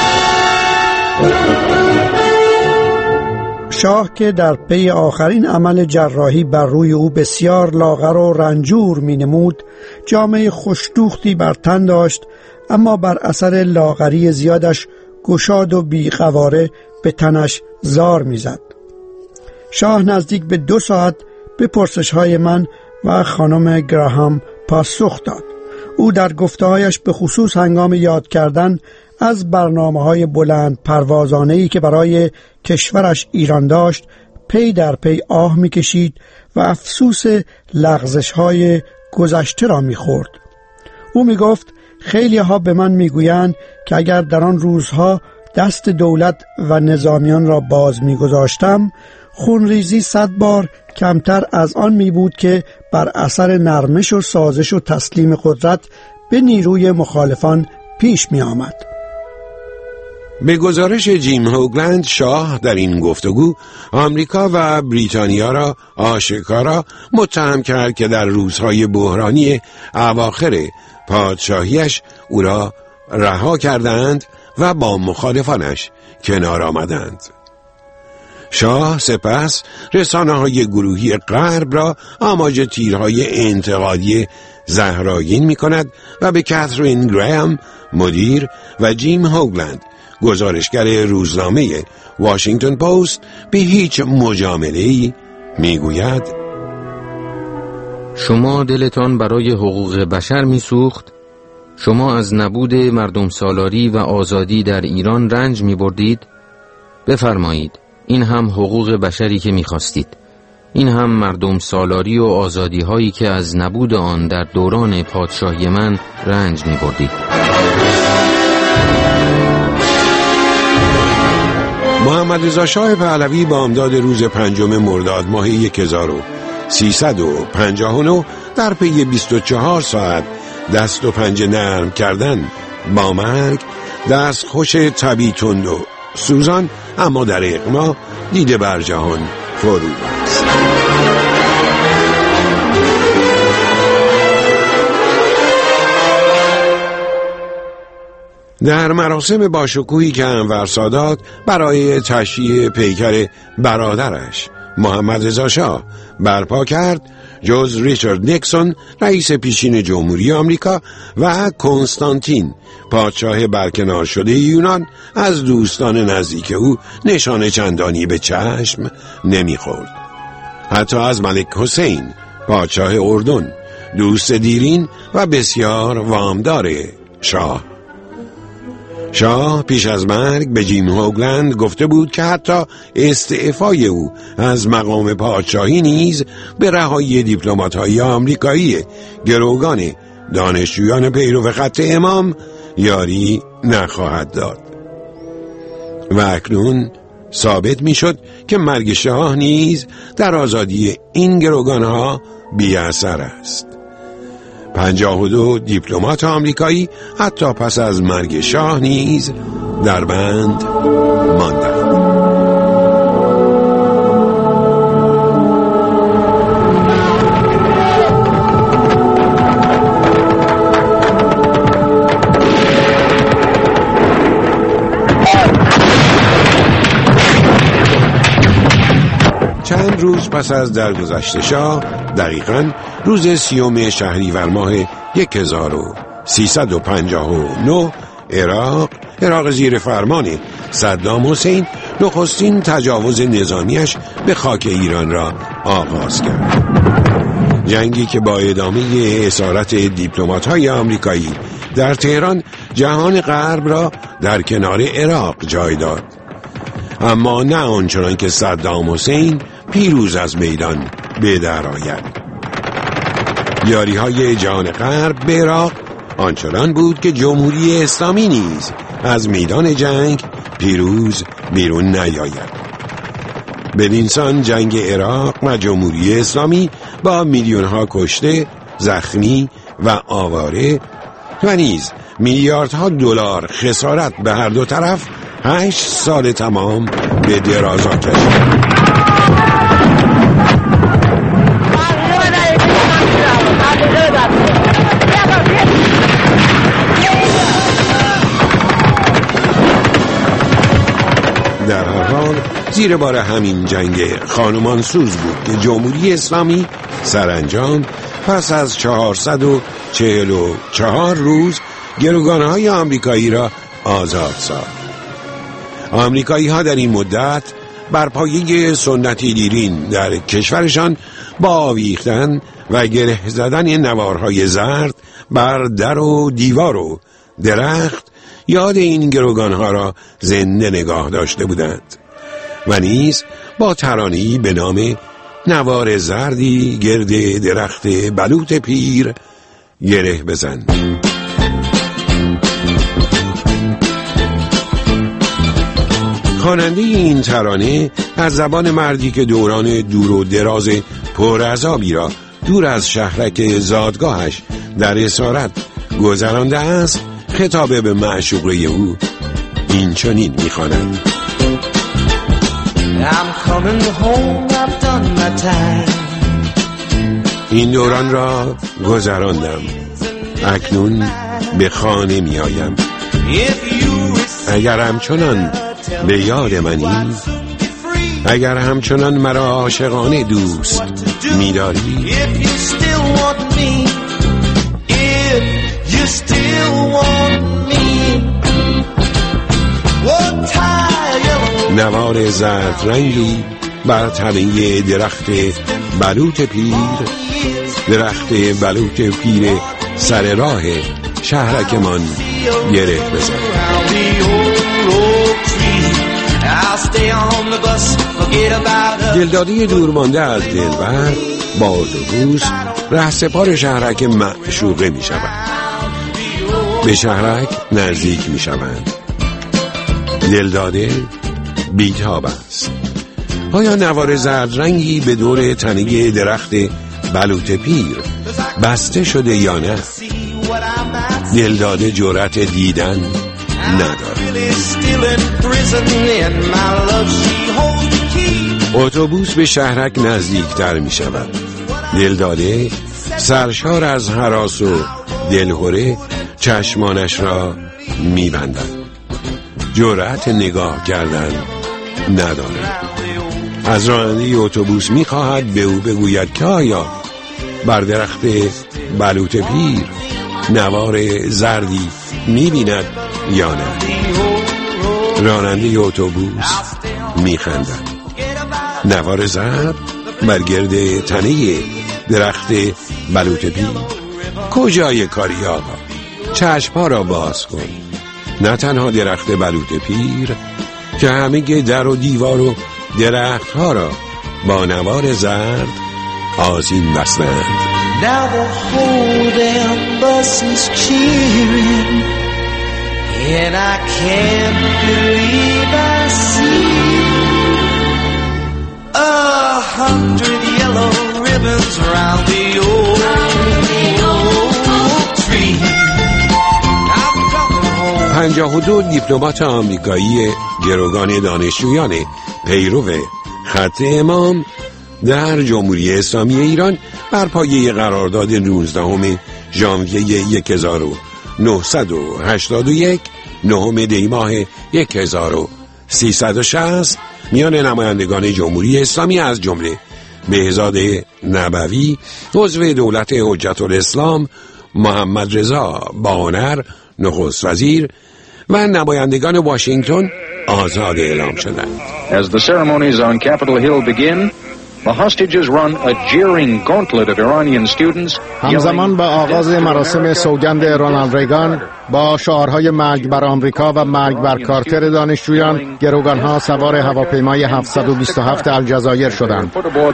شاه که در پی آخرین عمل جراحی بر روی او بسیار لاغر و رنجور می نمود، جامه خوشدوختی بر تن داشت، اما بر اثر لاغری زیادش گشاد و بیقواره به تنش زار می زد. شاه نزدیک به دو ساعت به پرسش‌های من و خانم گراهام پاسخ داد. او در گفته‌هایش به خصوص هنگام یاد کردن از برنامه‌های بلند پروازانه‌ای که برای کشورش ایران داشت، پی در پی آه می‌کشید و افسوس لغزش‌های گذشته را می‌خورد. او می‌گفت: خیلی ها به من می‌گویند که اگر در آن روزها دست دولت و نظامیان را باز می‌گذاشتم، خونریزی صد بار کمتر از آن می بود که بر اثر نرمش و سازش و تسلیم قدرت به نیروی مخالفان پیش می آمد. به گزارش جیم هوگلند، شاه در این گفتگو آمریکا و بریتانیا را آشکارا متهم کرد که در روزهای بحرانی اواخر پادشاهیش او را رها کردند و با مخالفانش کنار آمدند. شاه سپس رسانه‌های گروهی غرب را آماج تیرهای انتقادی زهرآگین می کند و به کاترین گرام مدیر و جیم هوگلند گزارشگر روزنامه واشنگتن پست به هیچ مجامله‌ای می گوید شما دلتان برای حقوق بشر می سوخت؟ شما از نبود مردم سالاری و آزادی در ایران رنج می بردید؟ بفرمایید، این هم حقوق بشری که می خواستید. این هم مردم سالاری و آزادی هایی که از نبود آن در دوران پادشاهی من رنج می بردید. محمد رضا شاه پهلوی با امداد روز پنجم مرداد ماه هزار و سیصد و پنجاه و نه در پی بیست و چهار ساعت دست و پنجه نرم کردن با مرگ دست خوش طبی تند و سوزان اما در اقما دیده بر جهان فرو بست. در مراسم باشکوهی که انور سادات برای تشییع پیکر برادرش محمد رضا شاه برپا کرد، جز ریچارد نیکسون رئیس پیشین جمهوری آمریکا و کنستانتین پادشاه برکنار شده یونان از دوستان نزدیک او نشانه چندانی به چشم نمیخورد. حتی از ملک حسین پادشاه اردن، دوست دیرین و بسیار وامدار شاه. شاه پیش از مرگ به جیم هوگلند گفته بود که حتی استعفای او از مقام پادشاهی نیز به رهایی دیپلمات‌های آمریکایی گروگان دانشجویان پیرو خط امام یاری نخواهد داد. و اکنون ثابت میشد که مرگ شاه نیز در آزادی این گروگانها بی اثر است. پنجاه و دو دیپلمات آمریکایی حتی پس از مرگ شاه نیز در بند ماندند. چند روز پس از درگذشت شاه، دقیقاً روز سیوم شهریور ماه هزار و سیصد و پنجاه و نه، عراق عراق زیر فرمان صدام حسین نخستین تجاوز نظامیش به خاک ایران را آغاز کرد. جنگی که با ادامه اسارت دیپلمات‌های آمریکایی در تهران جهان غرب را در کنار عراق جای داد، اما نه آنچنان که صدام حسین پیروز از میدان به در آید. یاری های جهان غرب به عراق آنچنان بود که جمهوری اسلامی نیز از میدان جنگ پیروز بیرون نیاید. بدینسان جنگ عراق و جمهوری اسلامی با میلیون ها کشته، زخمی و آواره و نیز میلیاردها دلار خسارت به هر دو طرف هشت سال تمام به درازا کشید. در هر حال زیر بار همین جنگ خانمانسوز بود که جمهوری اسلامی سرانجام پس از چهارصد و چهل و چهار روز گروگانهای آمریکایی را آزاد ساخت. آمریکایی ها در این مدت بر پایه سنتی دیرین در کشورشان با آویختن و گره زدن نوارهای زرد بر در و دیوار و درخت یاد این گروگانها را زنده نگاه داشته بودند و نیز با ترانه‌ای به نام نوار زردی گرد درخت بلوط پیر گره بزن. خواننده این ترانه از زبان مردی که دوران دور و دراز پرعذابی را دور از شهرک زادگاهش در اسارت گذرانده است، خطابه به معشوقه او این چنین می‌خواند: این دوران را گذراندم، اکنون به خانه می‌آیم. اگر همچنان به یاد منی، اگر همچنان مرا عاشقانه دوست می‌داری، نوار زرد رنگی بر تنه درخت بلوط پیر، درخت بلوط پیر سر راه شهرکمان گره بزن. دلدادی دورمانده از دلبر با اتوبوس رهسپار شهرک معشوقه می شود. به شهرک نزدیک می شوند. دلداده بیتاب است. آیا نوار زرد رنگی به دور تنه درخت بلوط پیر بسته شده یا نه؟ دلداده جرأت دیدن ندارد. اتوبوس به شهرک نزدیکتر می شود. دلداده سرشار از هراس و دلهره چشمانش را می بندد. جرأت نگاه کردن ندارد. از راننده اتوبوس می خواهد به او بگوید که آیا بر درخت بلوط پیر نوار زردی می بیند یا نه. راننده اتوبوس می خندد. نوار زرد بر گرد تنه درخت بلوط پیر؟ کجای کاری آقا؟ چشمها را باز کن. نه تنها درخت بلوط پیر که همه در و دیوار و درخت ها را با نوار زرد آذین بستند. Now the whole damn bus is cheering, and I can't believe I see a hundred yellow ribbons around the old, old tree. پنجاه و دو دیپلمات آمریکایی گروگان دانشجویان پیرو خط امام در جمهوری اسلامی ایران بر پایه قرارداد نوزدهم ژانویه هزار و نهصد و هشتاد و یک نهم دی ماه هزار و سیصد و شصت میان نمایندگان جمهوری اسلامی از جمله بهزاد نبوی عضو دولت حجت الاسلام، محمد رضا بانر نخست وزیر و نمایندگان واشنگتن آزاد اعلام شدند. As the ceremonies on Capitol Hill begin, the hostages run a jeering gauntlet of Iranian students. همزمان با آغاز مراسم سوگند رونالد ریگان با شعارهای مرگ بر آمریکا و مرگ بر کارتر دانشجویان، گروگانها سوار هواپیمای هفتصد و بیست و هفت الجزایر شدند.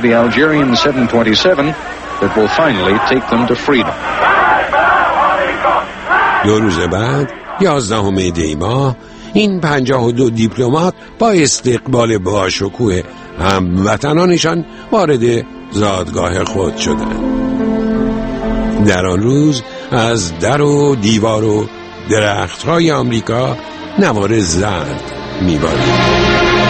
دو روز بعد یازدهم دی ماه این پنجاه و دو دیپلمات با استقبال باشکوه هموطنانشان وارد زادگاه خود شدند. در آن روز از در و دیوار و درخت‌های آمریکا نوار زرد می‌بارید.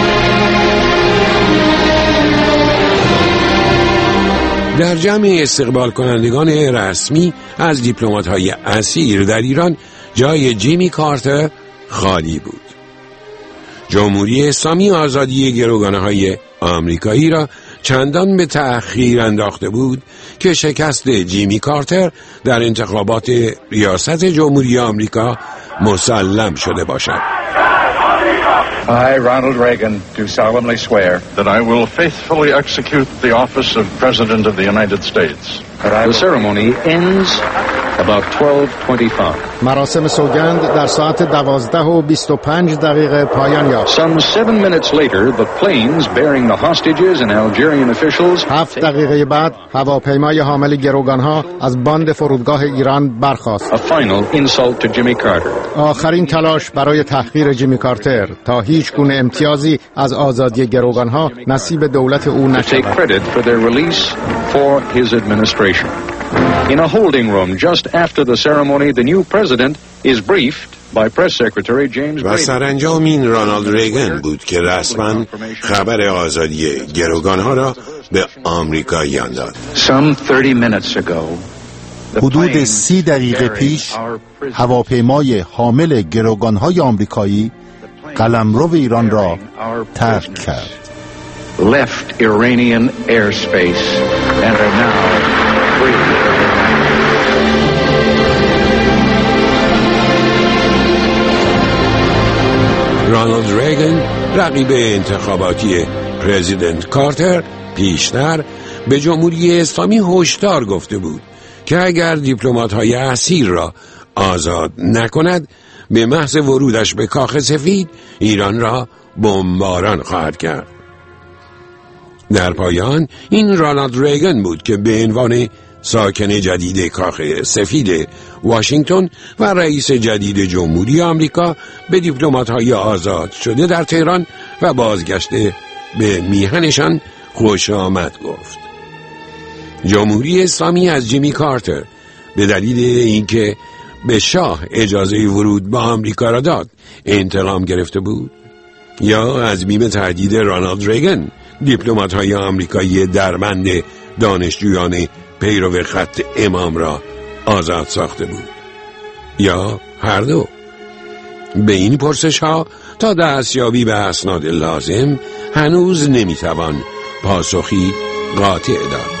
در جمع استقبال کنندگان رسمی از دیپلمات‌های اسیر در ایران جای جیمی کارتر خالی بود. جمهوری اسلامی آزادی گروگان‌های آمریکایی را چندان به تأخیر انداخته بود که شکست جیمی کارتر در انتخابات ریاست جمهوری آمریکا مسلم شده باشد. I, Ronald Reagan, do solemnly swear that I will faithfully execute the office of President of the United States. The ceremony ends about twelve twenty-five. مراسم سوگند در ساعت دوازده و بیست و پنج دقیقه پایان یافت. Some seven minutes later, the planes bearing the hostages and Algerian officials. هفت دقیقه بعد هواپیمای حامل گروگانها از باند فرودگاه ایران برخاست. A final insult to Jimmy Carter. آخرین تلاش برای تحقیر جیمی کارتر تا هیچ گونه امتیازی از آزادی گروگانها نصیب دولت او نشود. Take credit for their release for his administration. In a holding room just after the ceremony, the new president is briefed by Press Secretary James و سرانجام این رونالد ریگن بود که رسما خبر آزادی گروگانها را به آمریکاییان داد. Some thirty minutes ago, حدود سی دقیقه پیش هواپیمای حامل گروگانهای آمریکایی قلمرو ایران را ترک کرد. left Iranian airspace and are now free. رانالد ریگن رقیب انتخاباتی پرزیدنت کارتر پیشتر به جمهوری اسلامی هشدار گفته بود که اگر دیپلمات‌های اسیر را آزاد نکند به محض ورودش به کاخ سفید ایران را بمباران خواهد کرد. در پایان این رانالد ریگن بود که به عنوان ساکن جدید کاخ سفید واشنگتن و رئیس جدید جمهوری آمریکا به دیپلمات‌های آزاد شده در تهران و بازگشته به میهنشان خوش آمد گفت. جمهوری اسلامی از جیمی کارتر به دلیل اینکه به شاه اجازه ورود به آمریکا را داد انتقام گرفته بود، یا از بیم تهدید رانالد ریگن دیپلمات‌های آمریکایی دربند دانشجویان پیرو خط امام را آزاد ساخته بود، یا هر دو. به این پرسش ها تا دستیابی به اسناد لازم هنوز نمیتوان پاسخی قاطع داد.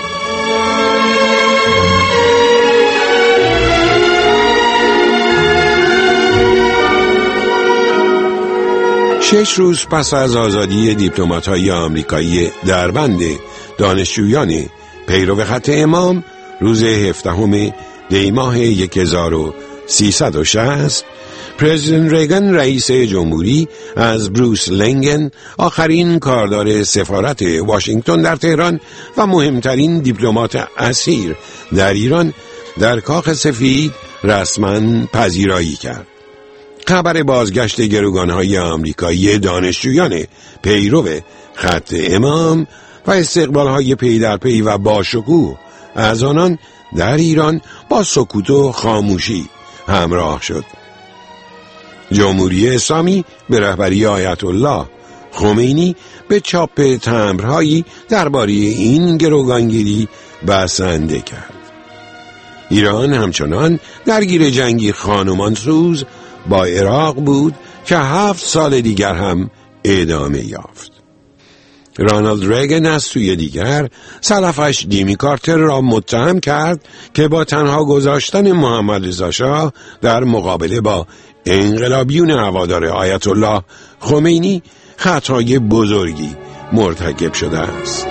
شش روز پس از آزادی دیپلمات‌های آمریکایی دربند دانشجویان پیرو خط امام روز هفدهم دی ماه هزار و سیصد و شصت، پرزیدنت ریگن رئیس جمهوری از بروس لنگن آخرین کاردار سفارت واشنگتن در تهران و مهمترین دیپلمات اسیر در ایران در کاخ سفید رسما پذیرایی کرد. خبر بازگشت گروگان‌های آمریکایی دانشجویان پیرو خط امام و استقبال‌های پی در پی و باشکوه از آنان در ایران با سکوت و خاموشی همراه شد. جمهوری اسلامی به رهبری آیت الله خمینی به چاپ تمبرهایی درباره این گروگانگیری بسنده کرد. ایران همچنان درگیر جنگی خانمانسوز با عراق بود که هفت سال دیگر هم ادامه یافت. رانالد ریگن از سوی دیگر سلفش جیمی کارتر را متهم کرد که با تنها گذاشتن محمد رضا شاه در مقابله با انقلابیون هوادار آیت الله خمینی خطای بزرگی مرتکب شده است.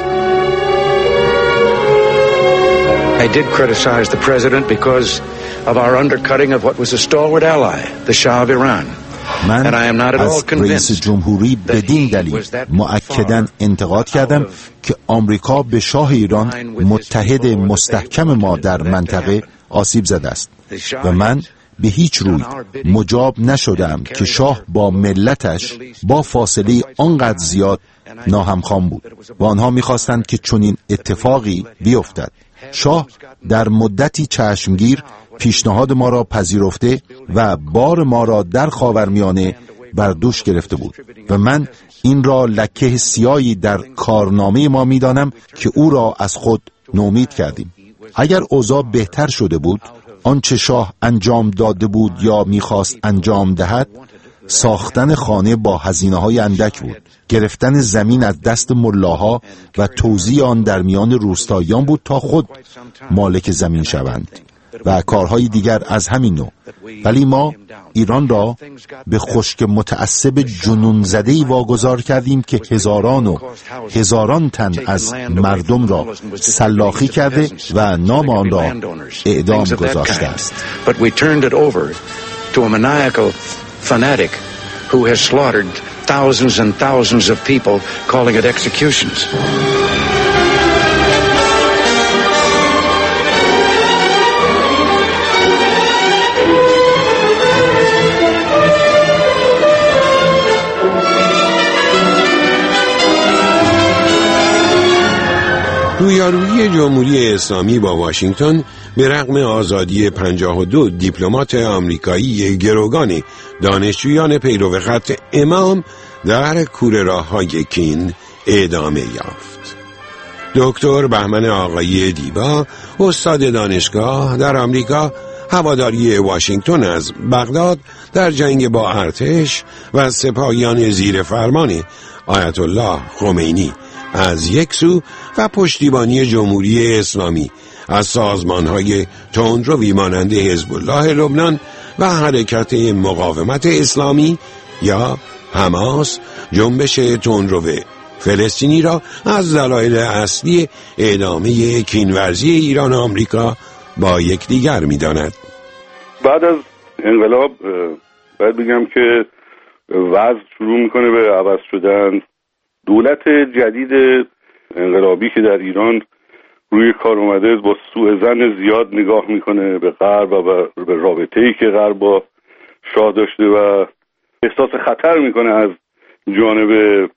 I did criticize the president because of our undercutting of what was a stalwart ally, the Shah of Iran. من از رئیس جمهوری بدین دلیل مؤکداً انتقاد کردم که آمریکا به شاه ایران متحد مستحکم ما در منطقه آسیب زده است و من به هیچ روی مجاب نشدم که شاه با ملتش با فاصله آنقدر زیاد ناهمخوان بود و آنها می‌خواستند که چنین اتفاقی بیفتد. شاه در مدتی چشمگیر پیشنهاد ما را پذیرفته و بار ما را در خاورمیانه بر دوش گرفته بود و من این را لکه سیاهی در کارنامه ما می‌دانم که او را از خود نومید کردیم. اگر اوضاع بهتر شده بود، آنچه شاه انجام داده بود یا می‌خواست انجام دهد ساختن خانه با هزینه‌های اندک بود، گرفتن زمین از دست ملاها و توزیع آن در میان روستاییان بود تا خود مالک زمین شوند و کارهای دیگر از همین نوع. ولی ما ایران را به خشک متعصب جنون زده‌ای واگذار کردیم که هزاران و هزاران تن از مردم را سلاخی کرده و نام آن را اعدام گذاشته است. Fanatic who has slaughtered thousands and thousands of people, calling it executions. رویارویی جمهوری اسلامی با واشنگتن به رغم آزادی پنجاه و دو دیپلمات آمریکایی گروگان دانشجویان پیرو خط امام در کوره راه‌های کین ادامه یافت. دکتر بهمن آقایی دیبا، استاد دانشگاه در آمریکا، هواداری واشنگتن از بغداد در جنگ با ارتش و سپاهیان زیر فرمان آیت الله خمینی از یک سو و پشتیبانی جمهوری اسلامی از سازمان‌های تندروی مانند حزب الله لبنان و حرکت مقاومت اسلامی یا حماس جنبش تندرو فلسطینی را از دلایل اصلی ادامه کینورزی ایران و آمریکا با یکدیگر می‌داند. بعد از انقلاب باید بگم که وضع شروع میکنه به عوض شدن. دولت جدید انقلابی که در ایران روی کار اومده با سوء ظن زیاد نگاه میکنه به غرب و به رابطه‌ای که غرب با شاه داشته و احساس خطر میکنه از جانب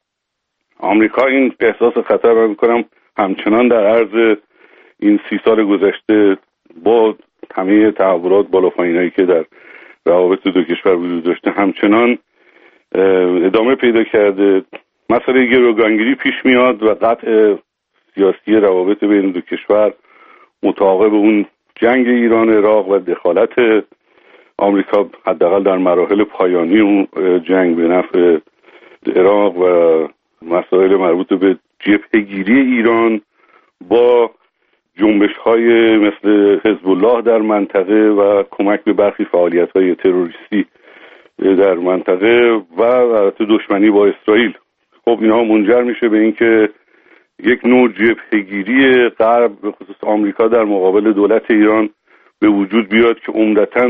آمریکا. این احساس خطر من میکنم همچنان در عرض این سی سال گذشته با همه تحولات بالا پایینایی که در روابط دو کشور وجود داشته همچنان ادامه پیدا کرده. مسئله گروگانگیری پیش میاد و قطع سیاسی روابط بین دو کشور متعاقب اون جنگ ایران عراق و دخالت آمریکا حداقل در مراحل پایانی اون جنگ به نفع عراق و مسائل مربوط به جبهه‌گیری ایران با جنبش‌های مثل حزب الله در منطقه و کمک به برخی فعالیت‌های تروریستی در منطقه و البته دشمنی با اسرائیل. خب اینها منجر میشه به اینکه یک نوع جبهه‌گیری غرب به خصوص آمریکا در مقابل دولت ایران به وجود بیاد که عمدتاً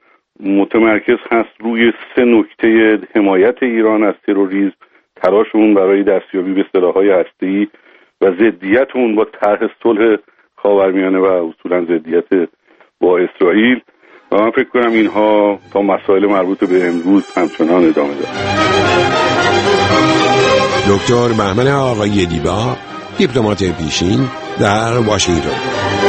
متمرکز هست روی سه نکته: حمایت ایران از تروریسم، تلاش اون برای دستیابی به سلاح‌های هسته‌ای و ضدیت اون با طرح صلح خاورمیانه و اصولاً ضدیت با اسرائیل. و من فکر کنم اینها تا مسائل مربوط به امروز همچنان ادامه داره. دکتر بهمن آقای دیبا، دیپلمات پیشین در واشنگتن.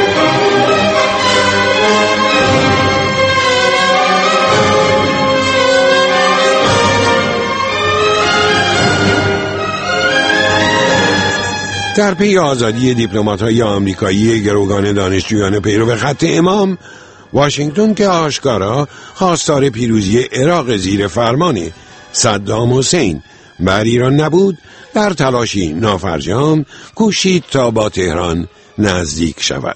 در پی آزادی دیپلمات‌های آمریکایی گروگان دانشجویان پیرو خط امام، واشنگتن که آشکارا خواستار پیروزی عراق زیر فرمان صدام حسین بر ایران نبود، در تلاشی نافرجام کوشید تا با تهران نزدیک شود.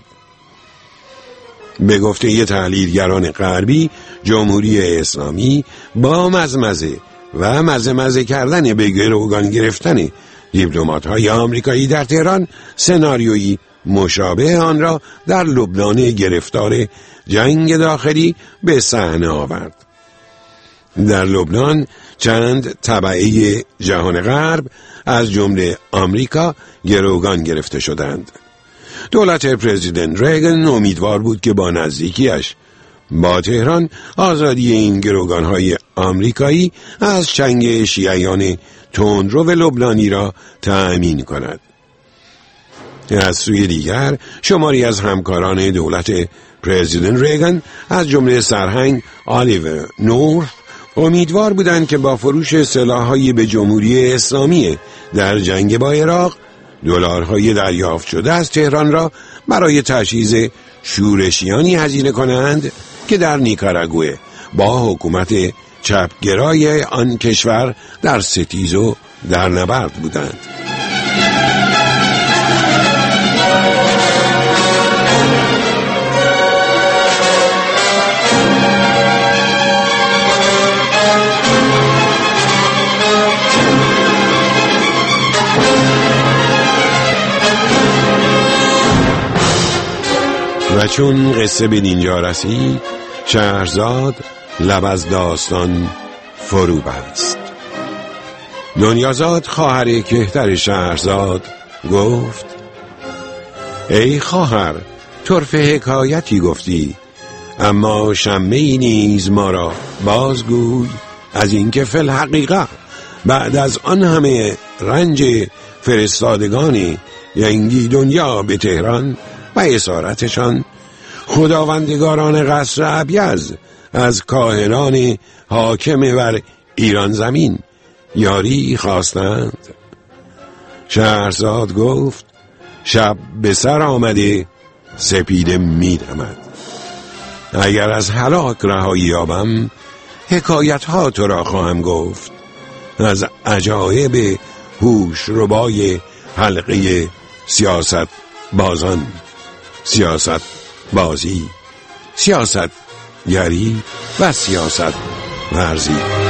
به گفته ی تحلیلگران غربی، جمهوری اسلامی با مزمزه و مزه مزه کردن به گروگان گرفتن دیپلمات‌های آمریکایی در تهران سناریویی مشابه آن را در لبنان گرفتار جنگ داخلی به صحنه آورد. در لبنان چند تبعه جهان غرب از جمله آمریکا گروگان گرفته شدند. دولت پرزیدنت ریگن امیدوار بود که با نزدیکیش با تهران آزادی این گروگان‌های آمریکایی از چنگ شیعیان تندرو لبنانی را تأمین کند. از سوی دیگر شماری از همکاران دولت پرزیدنت ریگن از جمله سرهنگ آلیور نورث امیدوار بودند که با فروش سلاح‌های به جمهوری اسلامی در جنگ با عراق دلارهای دریافت شده از تهران را برای تجهیز شورشیانی هزینه کنند که در نیکاراگوئه با حکومت چپگرای آن کشور در ستیز و در نبرد بودند. و چون قصه به دینجا رسید، شهرزاد لب از داستان فرو بست. دنیازاد خواهر کهتر شهرزاد گفت: ای خواهر، طرف حکایتی گفتی، اما شمه‌ای نیز ما را بازگوی از اینکه فی الحقیقه بعد از آن همه رنج فرستادگان ینگی دنیا به تهران و اسارتشان، خداوندگاران قصر ابیض از کاهنان حاکم بر ایران زمین یاری خواستند. شهرزاد گفت: شب به سر آمده سپیده می دمد. اگر از هلاک رهایی یابم حکایت ها تو را خواهم گفت از عجایب هوش ربای حلقه سیاست بازان، سیاست بازی، سیاست گری و سیاست ورزی.